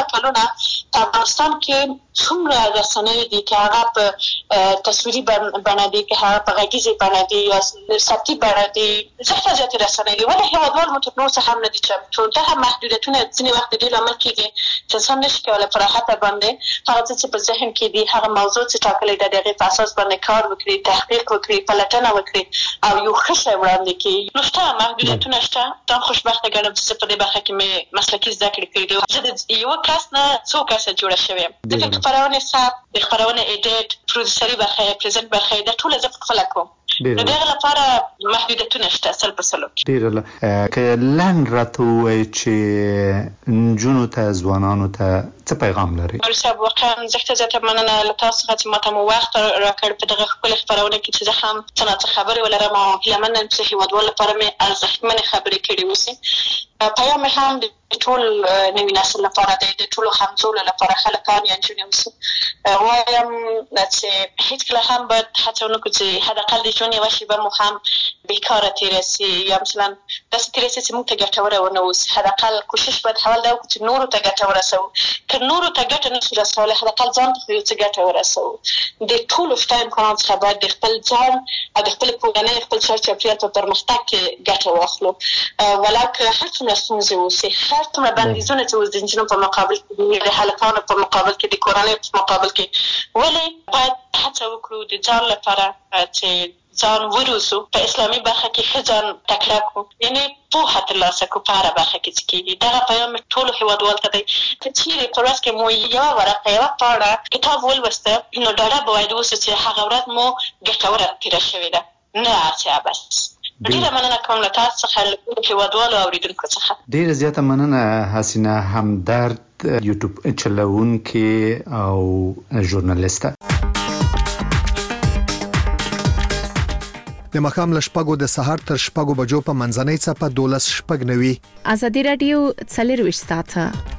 په افغانستان کې څومره رسنۍ دي که هغه په تصویري بڼه دي، که هغه په غږیزې بڼه دي یا صوتي بڼه دي، زیاتې رسنۍ دي، ولې هېوادوال مو تر اوسه هم نه دي چمتو. دغه محدودیتونه ځینې وخت د دې لامل کېږي چې انسان نشي کولی په راحته باندې هغه څه چې په ذهن کې دي، هغه موضوع چې ټاکلې ده، د هغې په اساس باندې کار وکړي، تحقیق وکړي، پلټنه وکړي او یو ښه شی وړاندې کړي. نو شته محدودیتونه شته. دا خوشبخته ګڼم چې زه په دې برخه کې مې مسلکي زده کړې کړي دي. زه د یوه کس نه څو کسه جوړه شوې یم. ځکه خپرونې ثبت، د خپرونې ایډیټ، پروډوسري برخه یې، پرزنټ برخه یې، دا ټوله زه پخپله کوم. نو د هغې لپاره محدودیتونه شته 100%. ډېره که لنډ راته ووایي چې نجونو ته، ځوانانو ته څه پیغام لري؟ نور صاحب واقعا زیاته مننه له تاسو څخه چې ماته مو وخت راکړ په دغه ښکلې خپرونه کې چې زه هم څه نه څه خبرې ولرم او هیله منه یم چې هېوادوالو لپاره مې ارزښتمنې خبرې کړې اوسي. پیام مې هم د ټول نوي نسل لپاره دی، د ټولو همزولو لپاره، هلکان یا نجونې اوسي. وایم چې هېڅکله هم باید هڅه ونه کړو چې حداقل د ژوند یوه شېبه مو هم بېکاره تېره سي، یا مثلا داسې تېر چې موږ ته ګټوره ونه اوسي. حداقل کوشش باید حول دا وکړو چې نورو ته ګټه ورسوو. که نورو ته ګټه نشو رسولی حداقل ځان ته خو یو څه ګټه ورسوو. د ټولو شته امکاناتو څخه باید د خپل ځان او د خپلې کورنۍ خپل چاپېریال په پرمختګ کې ګټه واخلو. ولو که هر څومره ستونزې اوسي، هر څومره بندیزونه چې اوس د نجونو په مقابل کې دي، د هلکانو په مقابل کې، د کورنۍ په مقابل کې، ولې باید هڅه وکړو د ځان لپاره چې ځان وروزو. په اسلامي برخه کې ښه ځان تکړه کړو، یعنې پوهه ترلاسه کړو په هره برخه کې چې کېږي. دغه پیغام مې ټولو هېوادوالو ته دی. که چېرې په ورځ کې مو یوه ورقه یوه پاڼه کتاب ولوسته، نو ډاډه به باید اوسو چې هغه ورځ مو ګټوره تېره شوې ده، نه هر بس. ډېره مننه کوم له تاسو څخه، له ټولو هېوادوالو اوریدونکو څخه. ډېره زیاته مننه حسینه همدرد، یوټیوب چلوونکې او ژورنالیسته. د مخام له شپږو د سهار تر شپږو بجو په منځنۍ څپه 12:09 ازادي رادیو 24 ساعته